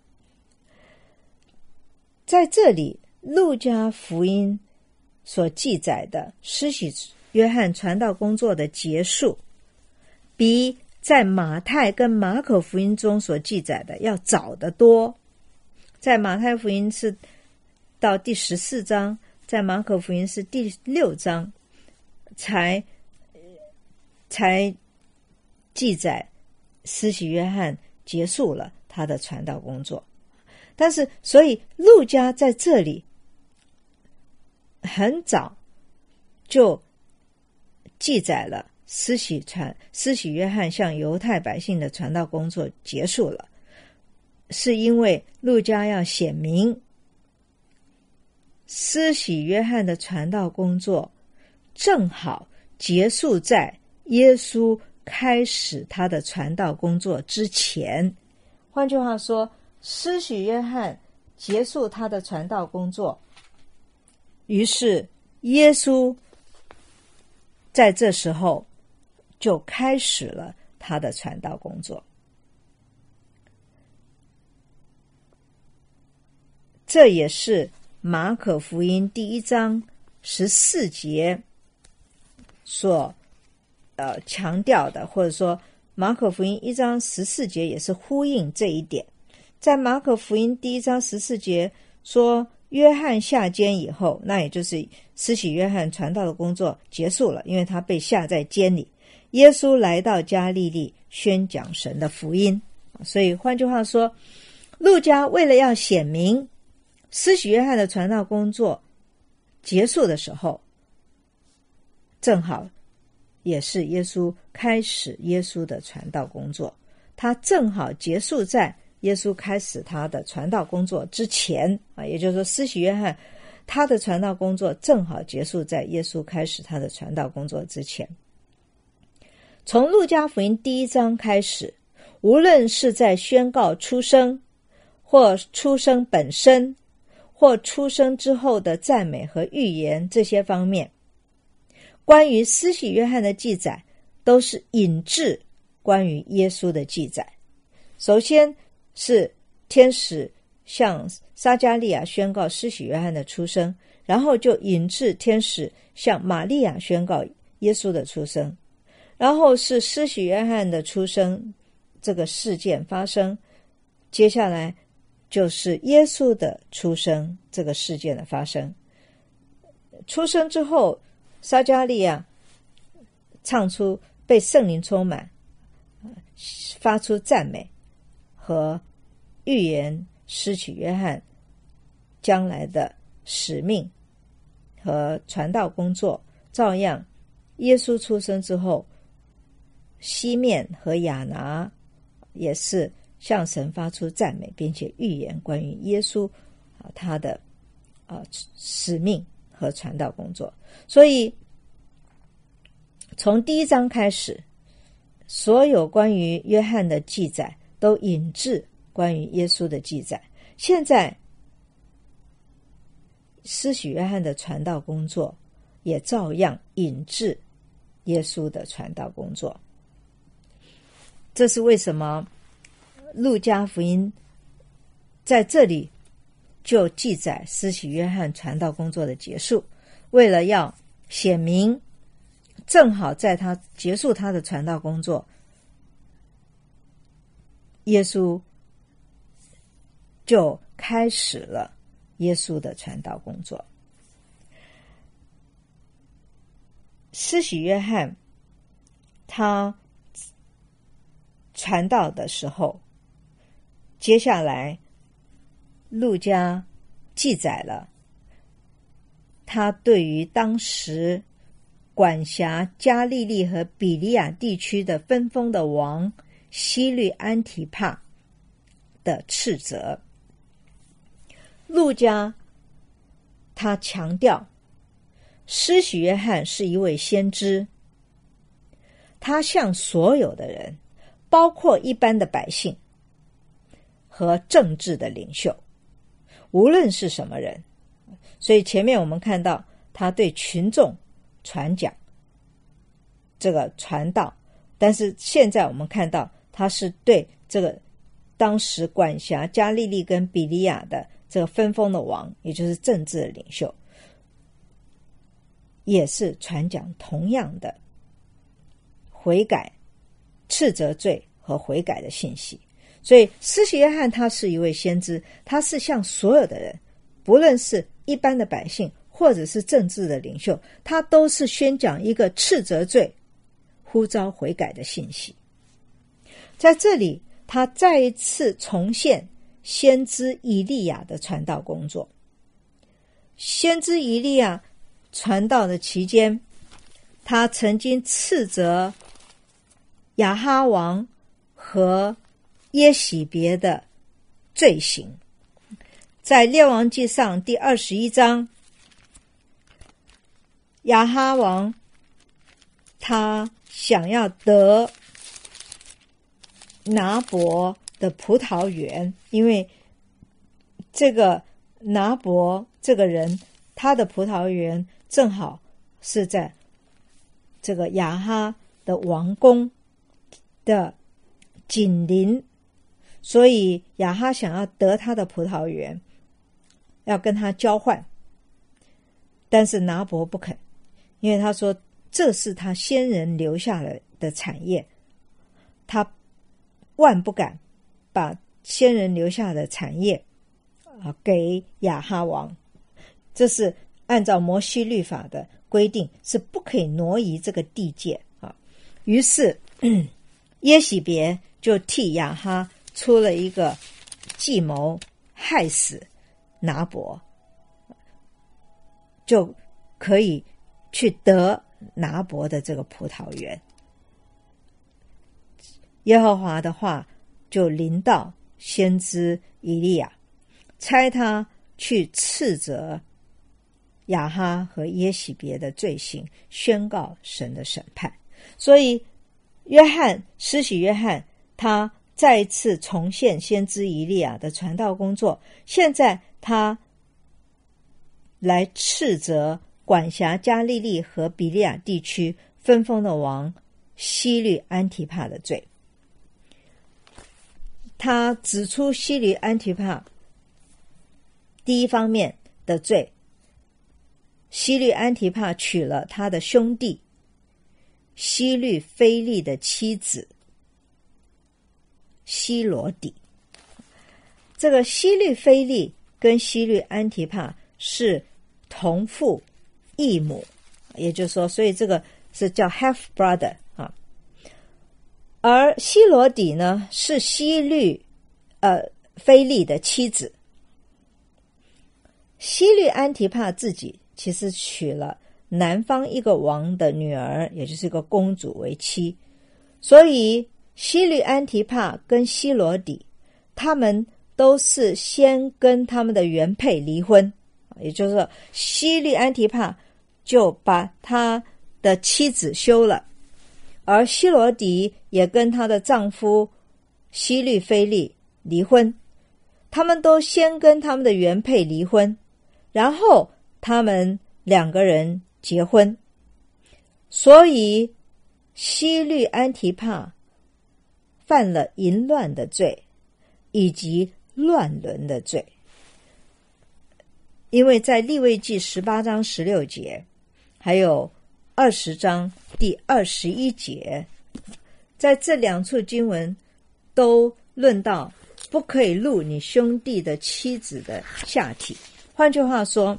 在这里路加福音所记载的施洗约翰传道工作的结束，比在马太跟马可福音中所记载的要早得多。在马太福音是到第十四章，在马可福音是第六章才才记载施洗约翰结束了他的传道工作。但是所以路加在这里很早就记载了施洗传施洗约翰向犹太百姓的传道工作结束了，是因为路加要显明施洗约翰的传道工作正好结束在耶稣开始他的传道工作之前。换句话说，施洗约翰结束他的传道工作，于是耶稣在这时候就开始了他的传道工作。这也是马可福音第一章十四节所呃强调的，或者说马可福音一章十四节也是呼应这一点。在马可福音第一章十四节说约翰下监以后，那也就是施洗约翰传道的工作结束了，因为他被下在监里。耶稣来到加利利宣讲神的福音。所以换句话说，路加为了要显明施洗约翰的传道工作结束的时候，正好也是耶稣开始耶稣的传道工作，他正好结束在耶稣开始他的传道工作之前啊，也就是说施洗约翰他的传道工作正好结束在耶稣开始他的传道工作之前。从路加福音第一章开始，无论是在宣告出生，或出生本身，或出生之后的赞美和预言这些方面，关于施洗约翰的记载都是引致关于耶稣的记载。首先是天使向撒迦利亚宣告施洗约翰的出生，然后就引致天使向玛利亚宣告耶稣的出生，然后是施洗约翰的出生这个事件发生，接下来就是耶稣的出生这个事件的发生。出生之后，撒迦利亚唱出被圣灵充满，发出赞美和预言施洗约翰将来的使命和传道工作。照样耶稣出生之后，西面和亚拿也是向神发出赞美，并且预言关于耶稣啊他的啊使命和传道工作。所以从第一章开始，所有关于约翰的记载都引致关于耶稣的记载。现在施洗约翰的传道工作也照样引致耶稣的传道工作。这是为什么路加福音在这里就记载施洗约翰传道工作的结束，为了要显明正好在他结束他的传道工作，耶稣就开始了耶稣的传道工作。施洗约翰他传道的时候，接下来路加记载了他对于当时管辖加利利和比利亚地区的分封的王希律安提帕的斥责。路加他强调施洗约翰是一位先知，他向所有的人，包括一般的百姓和政治的领袖，无论是什么人，所以前面我们看到他对群众传讲这个传道，但是现在我们看到他是对这个当时管辖加利利跟比利亚的这个分封的王，也就是政治的领袖，也是传讲同样的悔改、斥责罪和悔改的信息。所以施洗约翰他是一位先知，他是向所有的人，不论是一般的百姓或者是政治的领袖，他都是宣讲一个斥责罪、呼召悔改的信息。在这里他再一次重现先知以利亚的传道工作。先知以利亚传道的期间，他曾经斥责亚哈王和耶洗别的罪行。在列王记上第二十一章，亚哈王他想要得拿伯的葡萄园，因为这个拿伯这个人，他的葡萄园正好是在这个亚哈的王宫的紧邻，所以亚哈想要得他的葡萄园，要跟他交换，但是拿伯不肯，因为他说这是他先人留下来的产业，他万不敢把先人留下的产业啊给亚哈王，这是按照摩西律法的规定，是不可以挪移这个地界啊。于是耶洗别就替亚哈出了一个计谋，害死拿伯，就可以去得拿伯的这个葡萄园。耶和华的话就临到先知以利亚，差他去斥责亚哈和耶洗别的罪行，宣告神的审判。所以约翰施洗约翰他再一次重现先知以利亚的传道工作，现在他来斥责管辖加利利和比利亚地区分封的王希律安提帕的罪。他指出希律安提帕第一方面的罪，希律安提帕娶了他的兄弟希律非利的妻子希罗底。这个希律非利跟希律安提帕是同父异母，也就是说，所以这个是叫 half brother 啊。而希罗底呢是希律呃非利的妻子。希律安提帕自己其实娶了南方一个王的女儿，也就是一个公主为妻，所以希律安提帕跟希罗底他们都是先跟他们的原配离婚，也就是说希律安提帕就把他的妻子休了，而希罗底也跟她的丈夫希律非利离婚，他们都先跟他们的原配离婚，然后他们两个人结婚。所以希律安提帕犯了淫乱的罪，以及乱伦的罪。因为在利未记十八章十六节，还有二十章第二十一节，在这两处经文都论到不可以录你兄弟的妻子的下体。换句话说，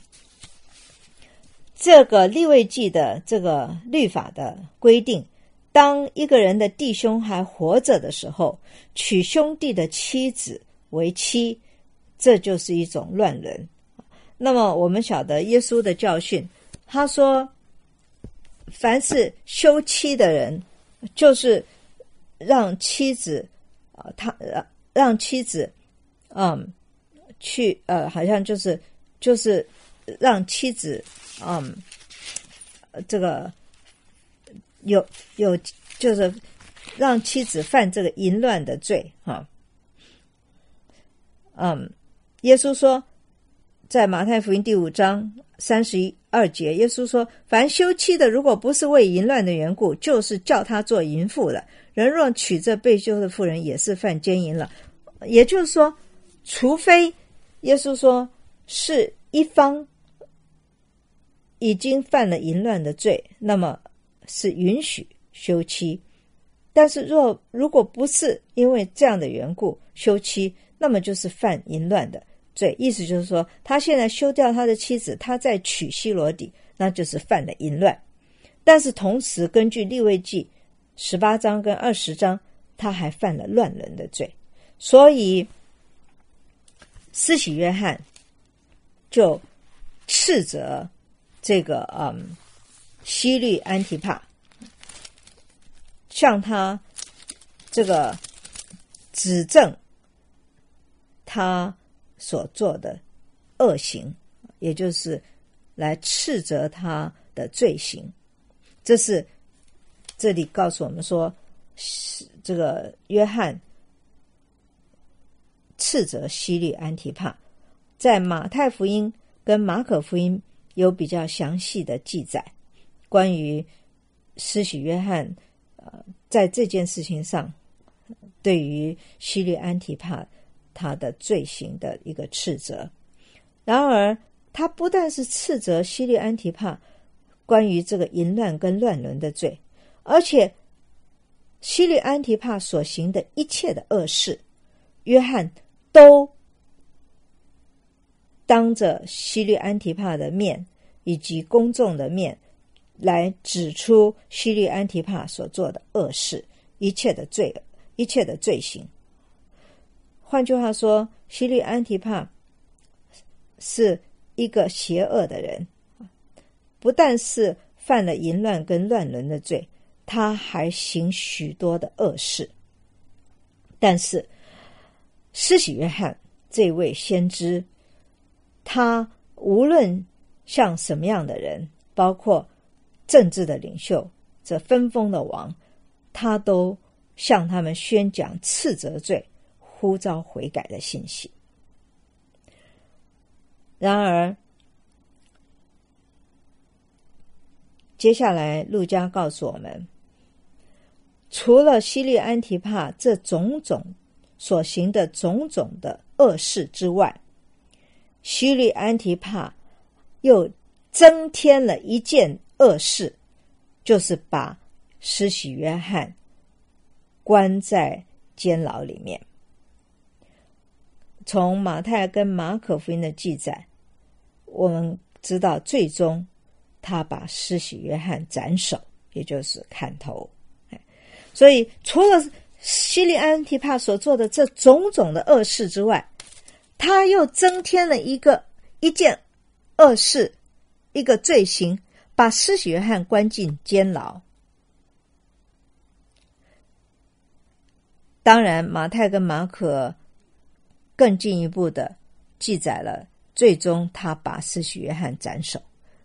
这个利未记的这个律法的规定，当一个人的弟兄还活着的时候，娶兄弟的妻子为妻，这就是一种乱伦。那么我们晓得耶稣的教训，他说凡是休妻的人，就是让妻子呃他让妻子嗯去呃好像就是就是让妻子嗯这个有有就是让妻子犯这个淫乱的罪哈。嗯耶稣说在马太福音第五章三十二节，耶稣说凡休妻的，如果不是为淫乱的缘故，就是叫他做淫妇了。人若娶这被休的妇人，也是犯奸淫了。也就是说，除非耶稣说是一方已经犯了淫乱的罪，那么是允许休妻。但是若如果不是因为这样的缘故休妻，那么就是犯淫乱的罪。意思就是说，他现在休掉他的妻子，他再娶希罗底，那就是犯了淫乱。但是同时根据利未记十八章跟二十章，他还犯了乱伦的罪。所以施洗约翰就斥责这个嗯希律安提帕，向他这个指证他所做的恶行，也就是来斥责他的罪行。这是这里告诉我们说，这个约翰斥责希律安提帕，在马太福音跟马可福音有比较详细的记载，关于施洗约翰呃在这件事情上对于希律安提帕他的罪行的一个斥责。然而他不但是斥责希律安提帕关于这个淫乱跟乱伦的罪，而且希律安提帕所行的一切的恶事，约翰都当着希律安提帕的面以及公众的面来指出希律安提帕所做的恶事，一切的罪一切的罪行。换句话说，希律安提帕是一个邪恶的人，不但是犯了淫乱跟乱伦的罪，他还行许多的恶事。但是施洗约翰这位先知，他无论像什么样的人，包括政治的领袖，这分封的王，他都向他们宣讲斥责罪，呼召悔改的信息。然而接下来路加告诉我们，除了希律安提帕这种种所行的种种的恶事之外，希律安提帕又增添了一件恶事，就是把施洗约翰关在监牢里面。从马太跟马可福音的记载，我们知道最终他把施洗约翰斩首，也就是砍头。所以除了希律安提帕所做的这种种的恶事之外，他又增添了一个一件恶事，一个罪行，把施洗约翰关进监牢。当然马太跟马可更进一步的记载了最终他把施洗约翰斩首。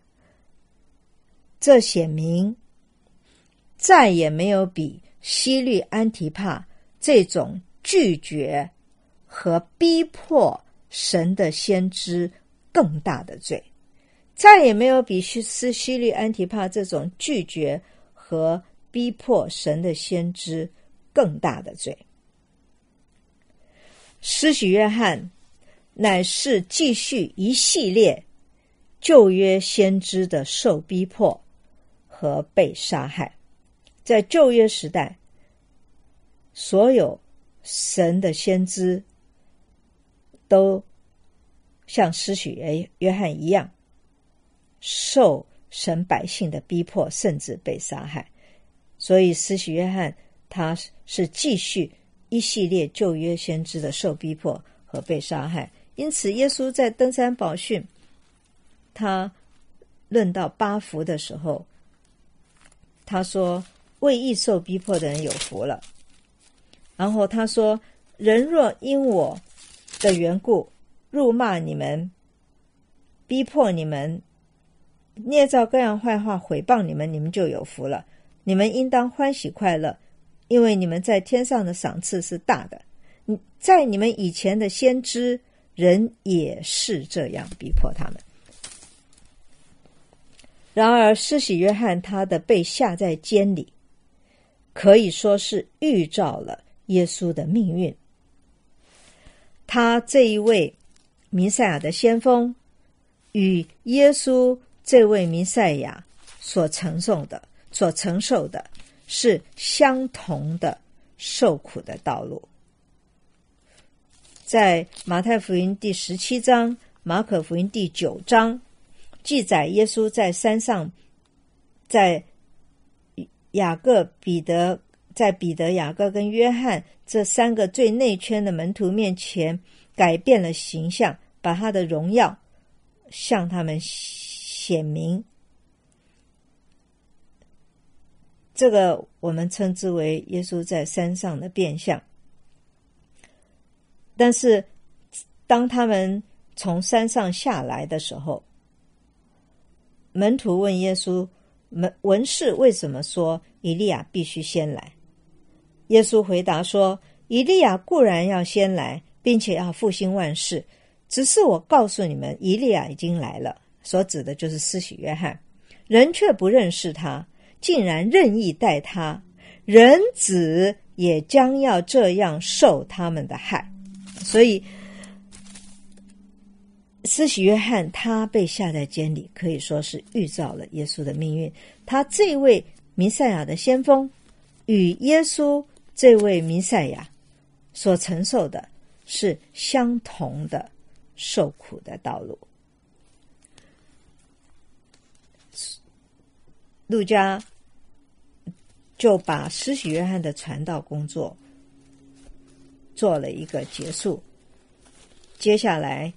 这显明再也没有比希律安提帕这种拒绝和逼迫神的先知更大的罪，再也没有比施希律安提帕这种拒绝和逼迫神的先知更大的罪。 施洗约翰乃是继续一系列旧约先知的受逼迫和被杀害。在旧约时代，所有神的先知都像施洗约翰一样，受神百姓的逼迫，甚至被杀害。所以施洗约翰他是继续一系列旧约先知的受逼迫和被杀害。因此耶稣在登山宝训他论到八福的时候，他说为义受逼迫的人有福了。然后他说，人若因我的缘故辱骂你们，逼迫你们，捏造各样坏话毁谤你们，你们就有福了。你们应当欢喜快乐，因为你们在天上的赏赐是大的。在你们以前的先知人也是这样逼迫他们。然而施洗约翰他的被下在监里，可以说是预兆了耶稣的命运。他这一位弥赛亚的先锋与耶稣这位弥赛亚所承受的所承受的是相同的受苦的道路。在马太福音第十七章、马可福音第九章记载耶稣在山上，在雅各、彼得在彼得、雅各跟约翰这三个最内圈的门徒面前改变了形象，把他的荣耀向他们显明。这个我们称之为耶稣在山上的变相。但是当他们从山上下来的时候，门徒问耶稣，文士为什么说以利亚必须先来？耶稣回答说，以利亚固然要先来，并且要复兴万事，只是我告诉你们，以利亚已经来了，所指的就是施洗约翰，人却不认识他，竟然任意待他，人子也将要这样受他们的害。所以施洗约翰他被下在监里，可以说是预兆了耶稣的命运。他这位弥赛亚的先锋与耶稣这位弥赛亚所承受的是相同的受苦的道路。路加就把施洗约翰的传道工作做了一个结束，接下来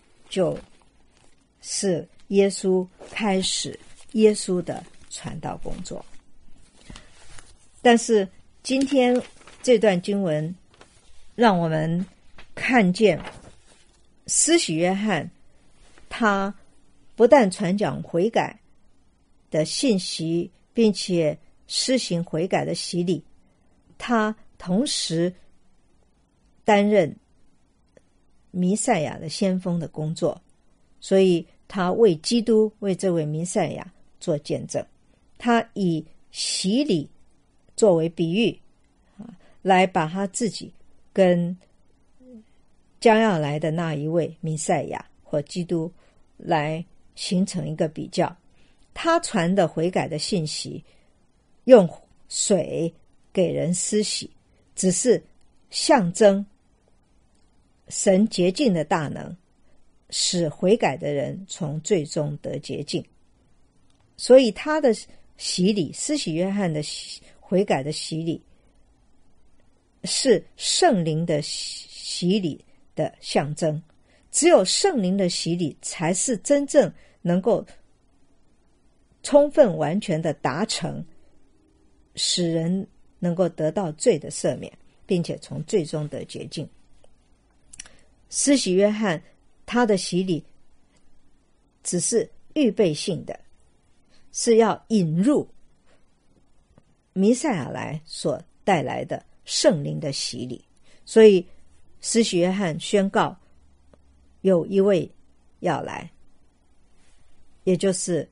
就是耶稣开始耶稣的传道工作。但是今天这段经文让我们看见施洗约翰他不但传讲悔改的信息，并且施行悔改的洗礼，他同时担任弥赛亚的先锋的工作，所以他为基督，为这位弥赛亚做见证。他以洗礼作为比喻，来把他自己跟将要来的那一位弥赛亚或基督来形成一个比较。他传的悔改的信息，用水给人施洗，只是象征神洁净的大能，使悔改的人从罪中得洁净。所以他的洗礼，施洗约翰的悔改的洗礼，是圣灵的洗礼的象征。只有圣灵的洗礼才是真正能够充分完全的达成，使人能够得到罪的赦免，并且从罪中得洁净。施洗约翰他的洗礼只是预备性的，是要引入弥赛亚来所带来的圣灵的洗礼。所以施洗约翰宣告有一位要来，也就是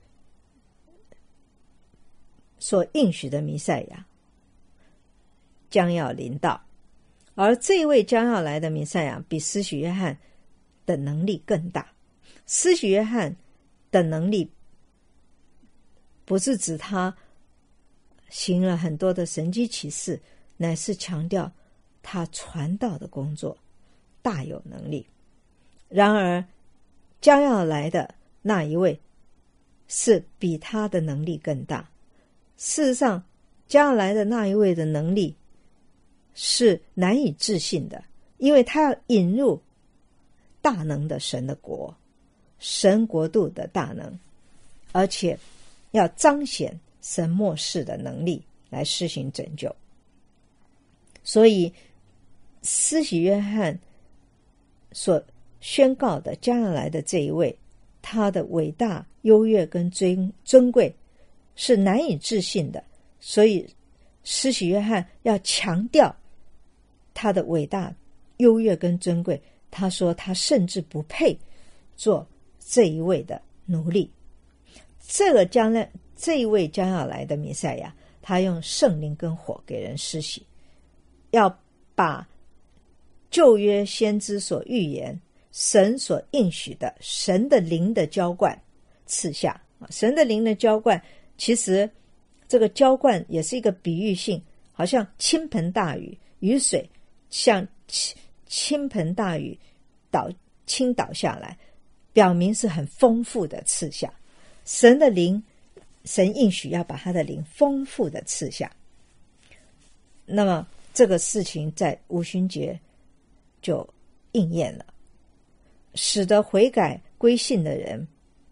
所应许的弥赛亚将要临到。 而这一位将要来的弥赛亚比施洗约翰的能力更大。施洗约翰的能力不是指他行了很多的神迹奇事，乃是强调他传道的工作大有能力。然而将要来的那一位是比他的能力更大。事实上，将要来的那一位的能力是难以置信的，因为他要引入大能的神的国，神国度的大能，而且要彰显神末世的能力来施行拯救。所以施洗约翰所宣告的将要来的这一位，他的伟大优越跟尊尊贵是难以置信的。所以施洗约翰要强调他的伟大优越跟尊贵，他说他甚至不配做这一位的奴隶。这个将来这一位将要来的弥赛亚，他用圣灵跟火给人施洗，要把旧约先知所预言神所应许的神的灵的浇灌赐下。神的灵的浇灌，其实这个浇灌也是一个比喻性，好像倾盆大雨，雨水像倾盆大雨倒倾倒下来，表明是很丰富的赐下。神的灵，神应许要把他的灵丰富的赐下。那么这个事情在五旬节就应验了，使得悔改归信的人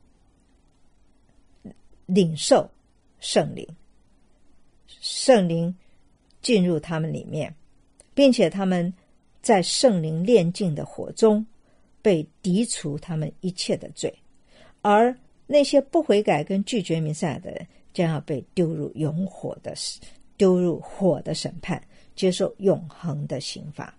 领受圣灵，圣灵进入他们里面，并且他们在圣灵炼净的火中被涤除他们一切的罪。而那些不悔改跟拒绝弥赛亚的人，将要被丢入永火的丢入火的审判，接受永恒的刑罚。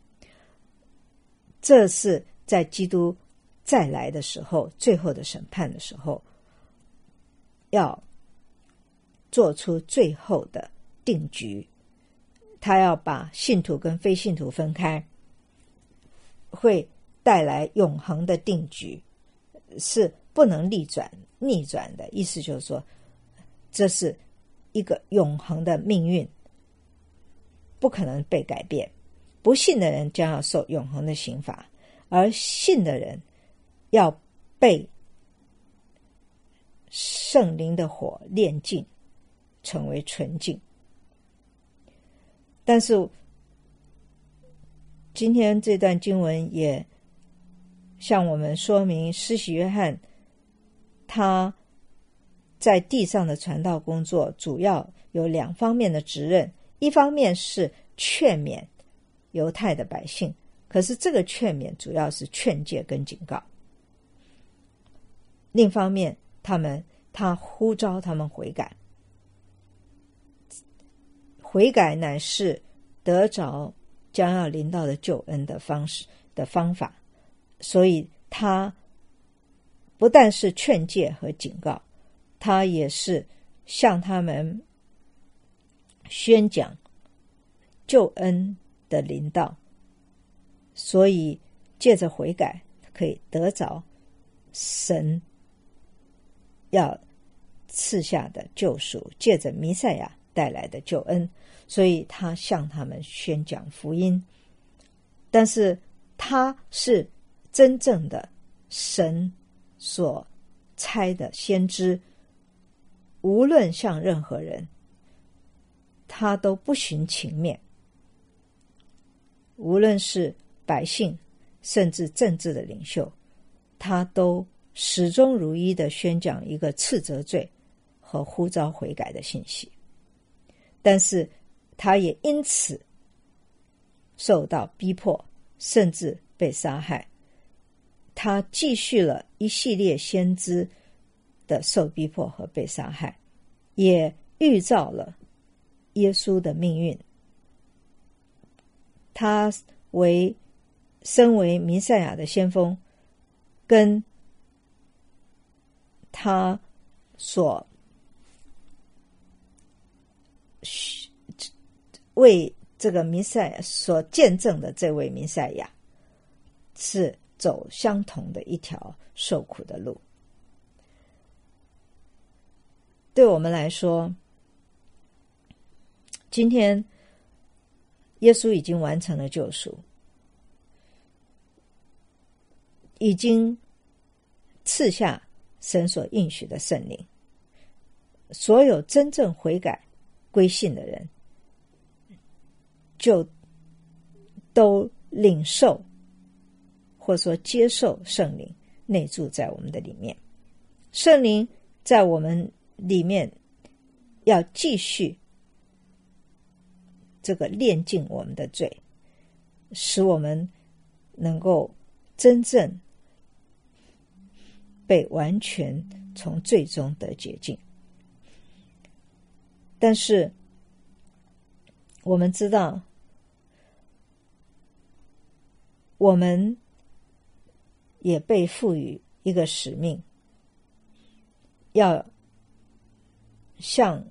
这是在基督再来的时候，最后的审判的时候，要做出最后的定局。他要把信徒跟非信徒分开，会带来永恒的定局，是不能逆转逆转的。意思就是说，这是一个永恒的命运，不可能被改变。不信的人将要受永恒的刑罚，而信的人要被圣灵的火炼净，成为纯净。但是今天这段经文也向我们说明，施洗约翰他在地上的传道工作主要有两方面的职任，一方面是劝勉犹太的百姓，可是这个劝勉主要是劝诫跟警告。另一方面，他们他呼召他们悔改，悔改乃是得着将要临到的救恩的方式的方法。所以他不但是劝诫和警告，他也是向他们宣讲救恩的临到。所以借着悔改可以得着神要赐下的救赎，借着弥赛亚带来的救恩。所以他向他们宣讲福音，但是他是真正的神所差的先知，无论向任何人，他都不徇情面，无论是百姓甚至政治的领袖，他都始终如一的宣讲一个斥责罪和呼召悔改的信息。但是他也因此受到逼迫，甚至被杀害。他继续了一系列先知的受逼迫和被杀害，也预兆了耶稣的命运。他为身为弥赛亚的先锋，跟他所为这个弥赛亚所见证的这位弥赛亚是走相同的一条受苦的路。对我们来说，今天耶稣已经完成了救赎，已经赐下神所应许的圣灵，所有真正悔改归信的人就都领受或者说接受圣灵内住在我们的里面。圣灵在我们里面要继续这个炼净我们的罪，使我们能够真正被完全从罪中得洁净。但是我们知道，我们也被赋予一个使命，要向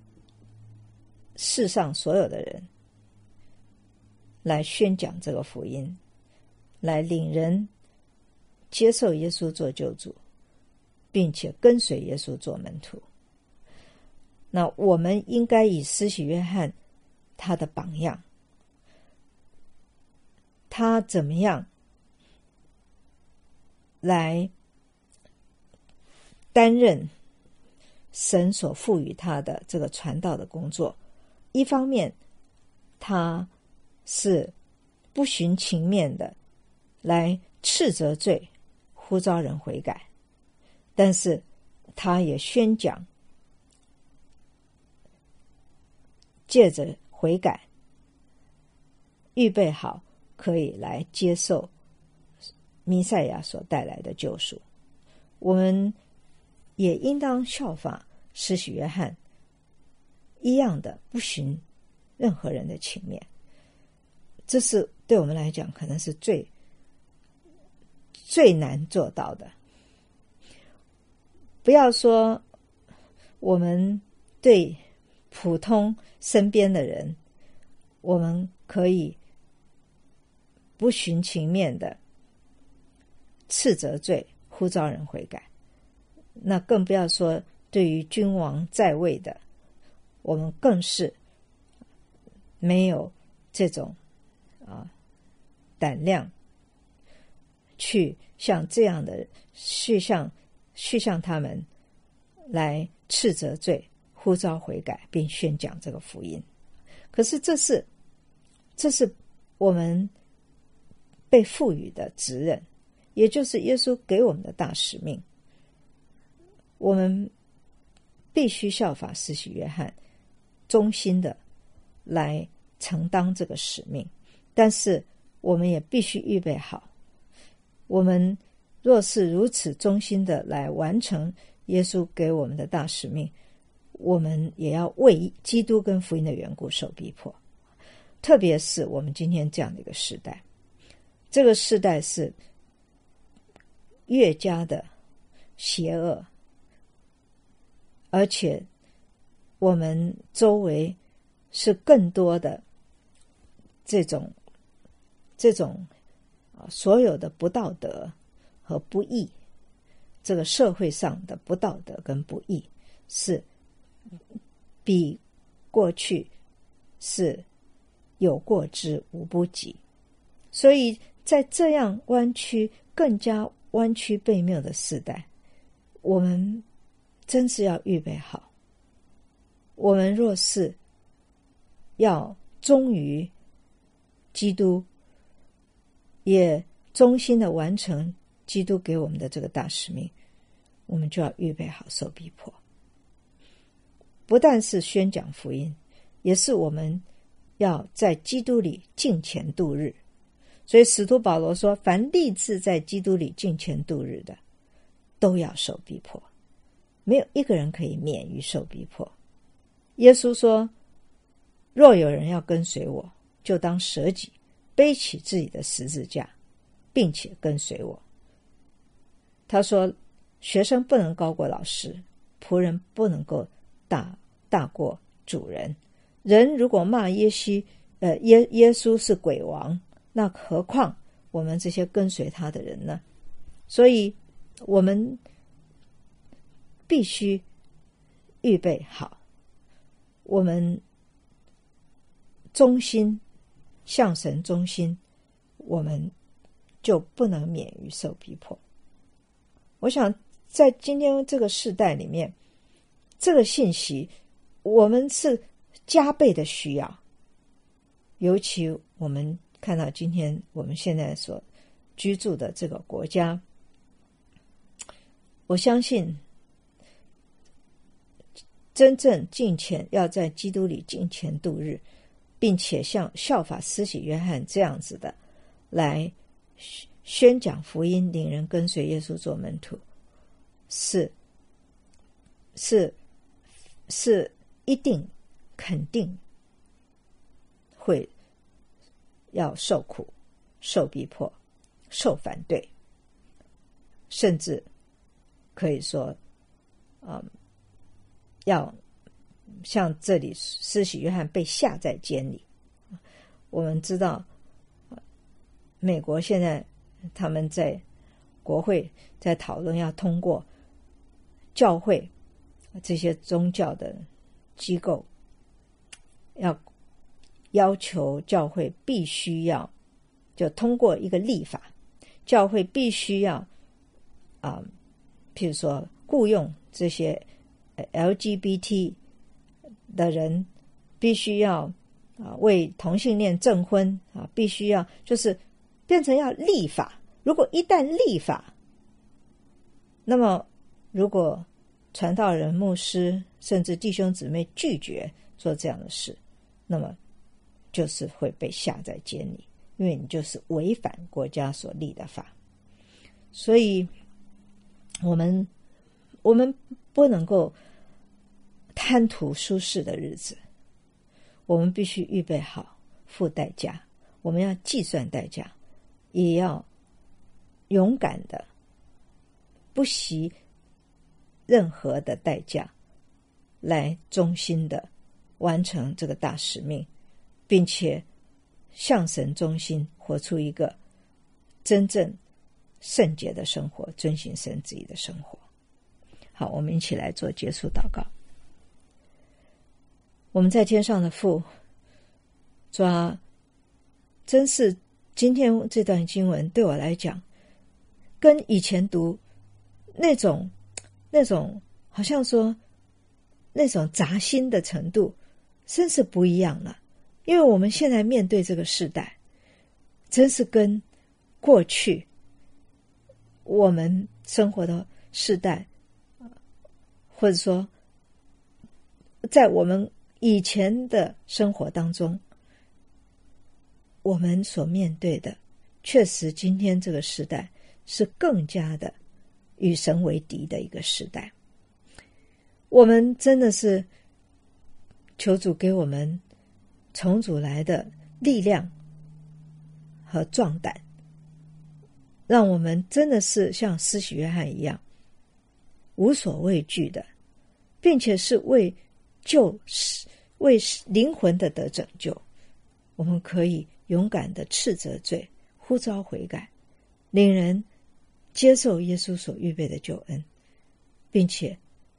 世上所有的人来宣讲这个福音，来领人接受耶稣做救主，并且跟随耶稣做门徒。那我们应该以施洗约翰他的榜样，他怎么样来担任神所赋予他的这个传道的工作。一方面他是不徇情面的来斥责罪，呼召人悔改，但是他也宣讲借着悔改预备好可以来接受弥赛亚所带来的救赎。我们也应当效法施洗约翰一样的，不徇任何人的情面。这是对我们来讲可能是最最难做到的。不要说我们对普通身边的人，我们可以不徇情面的斥责罪，呼召人悔改，那更不要说对于君王在位的，我们更是没有这种啊胆量去像这样的去向去向他们来斥责罪，呼召悔改，并宣讲这个福音。可是这是这是我们被赋予的责任，也就是耶稣给我们的大使命。我们必须效法施洗约翰，忠心的来承担这个使命。但是我们也必须预备好，我们若是如此忠心的来完成耶稣给我们的大使命，我们也要为基督跟福音的缘故受逼迫。特别是我们今天这样的一个时代，这个时代是越加的邪恶，而且我们周围是更多的这种这种啊所有的不道德和不义，这个社会上的不道德跟不义是比过去是有过之无不及。所以在这样弯曲更加弯曲悖谬的时代，我们真是要预备好。我们若是要忠于基督，也忠心的完成基督给我们的这个大使命，我们就要预备好受逼迫。不但是宣讲福音，也是我们要在基督里敬虔度日。所以使徒保罗说，凡立志在基督里敬虔度日的，都要受逼迫，没有一个人可以免于受逼迫。耶稣说，若有人要跟随我，就当舍己，背起自己的十字架，并且跟随我。他说，学生不能高过老师，仆人不能够大大过主人。人如果骂耶稣呃，耶耶稣是鬼王，那何况我们这些跟随他的人呢？所以我们必须预备好，我们忠心向神忠心，我们就不能免于受逼迫。我想在今天这个世代里面，这个信息我们是加倍的需要，尤其我们看到今天我们现在所居住的这个国家，我相信真正敬虔，要在基督里敬虔度日，并且像效法施洗约翰这样子的来宣讲福音，领人跟随耶稣做门徒，是是是一定肯定会要受苦、受逼迫、受反对，甚至可以说嗯，要像这里施洗约翰被下在监里。我们知道美国现在他们在国会在讨论要通过教会这些宗教的机构要要求教会必须要就通过一个立法，教会必须要啊、呃，譬如说雇佣这些 L G B T 的人，必须要啊为同性恋证婚啊，必须要就是变成要立法。如果一旦立法，那么如果传道人、牧师甚至弟兄姊妹拒绝做这样的事，那么就是会被下在监里，因为你就是违反国家所立的法。所以我们我们不能够贪图舒适的日子，我们必须预备好付代价，我们要计算代价，也要勇敢的不惜任何的代价来忠心的完成这个大使命，并且向神忠心，活出一个真正圣洁的生活，遵行神旨意的生活。好，我们一起来做结束祷告。我们在天上的父，主啊，真是今天这段经文对我来讲，跟以前读那种那种好像说那种扎心的程度真是不一样了。因为我们现在面对这个世代，真是跟过去我们生活的世代，或者说在我们以前的生活当中，我们所面对的确实今天这个时代是更加的与神为敌的一个时代。我们真的是求主给我们从主来的力量和壮胆，让我们真的是像施洗约翰一样无所畏惧的，并且是为救为灵魂的得拯救，我们可以勇敢的斥责罪，呼召悔改，领人接受耶稣所预备的救恩，并且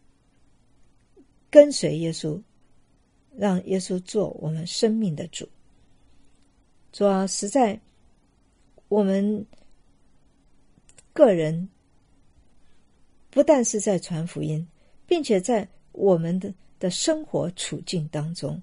跟随耶稣，让耶稣做我们生命的主。主啊，实在我们个人不但是在传福音，并且在我们的的生活处境当中，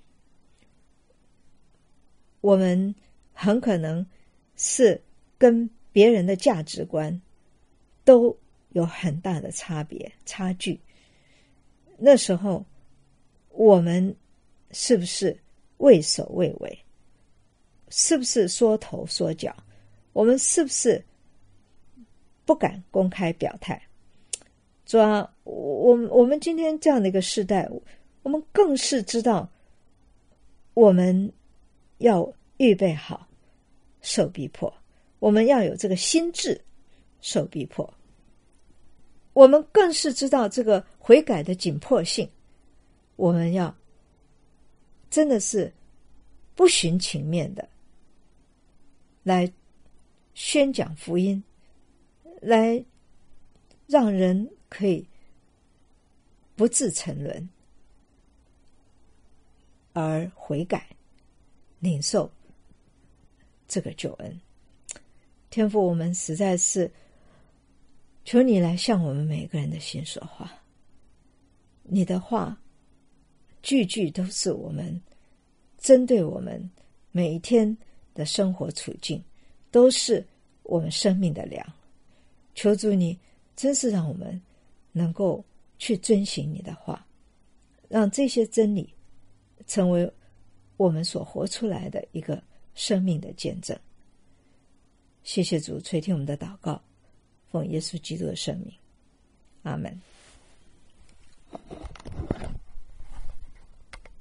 我们很可能是跟别人的价值观都有很大的差别差距。那时候我们是不是畏首畏尾？是不是缩头缩脚？我们是不是不敢公开表态？主啊，我我们今天这样的一个时代，我们更是知道我们要预备好受逼迫，我们要有这个心智受逼迫，我们更是知道这个悔改的紧迫性，我们要真的是不徇情面的来宣讲福音，来让人可以不自沉沦而悔改，领受这个救恩。天父，我们实在是求你来向我们每个人的心说话，你的话句句都是我们针对我们每一天的生活处境，都是我们生命的粮。求主你真是让我们能够去遵行你的话，让这些真理成为我们所活出来的一个生命的见证。谢谢主垂听我们的祷告，奉耶稣基督的圣名，阿们。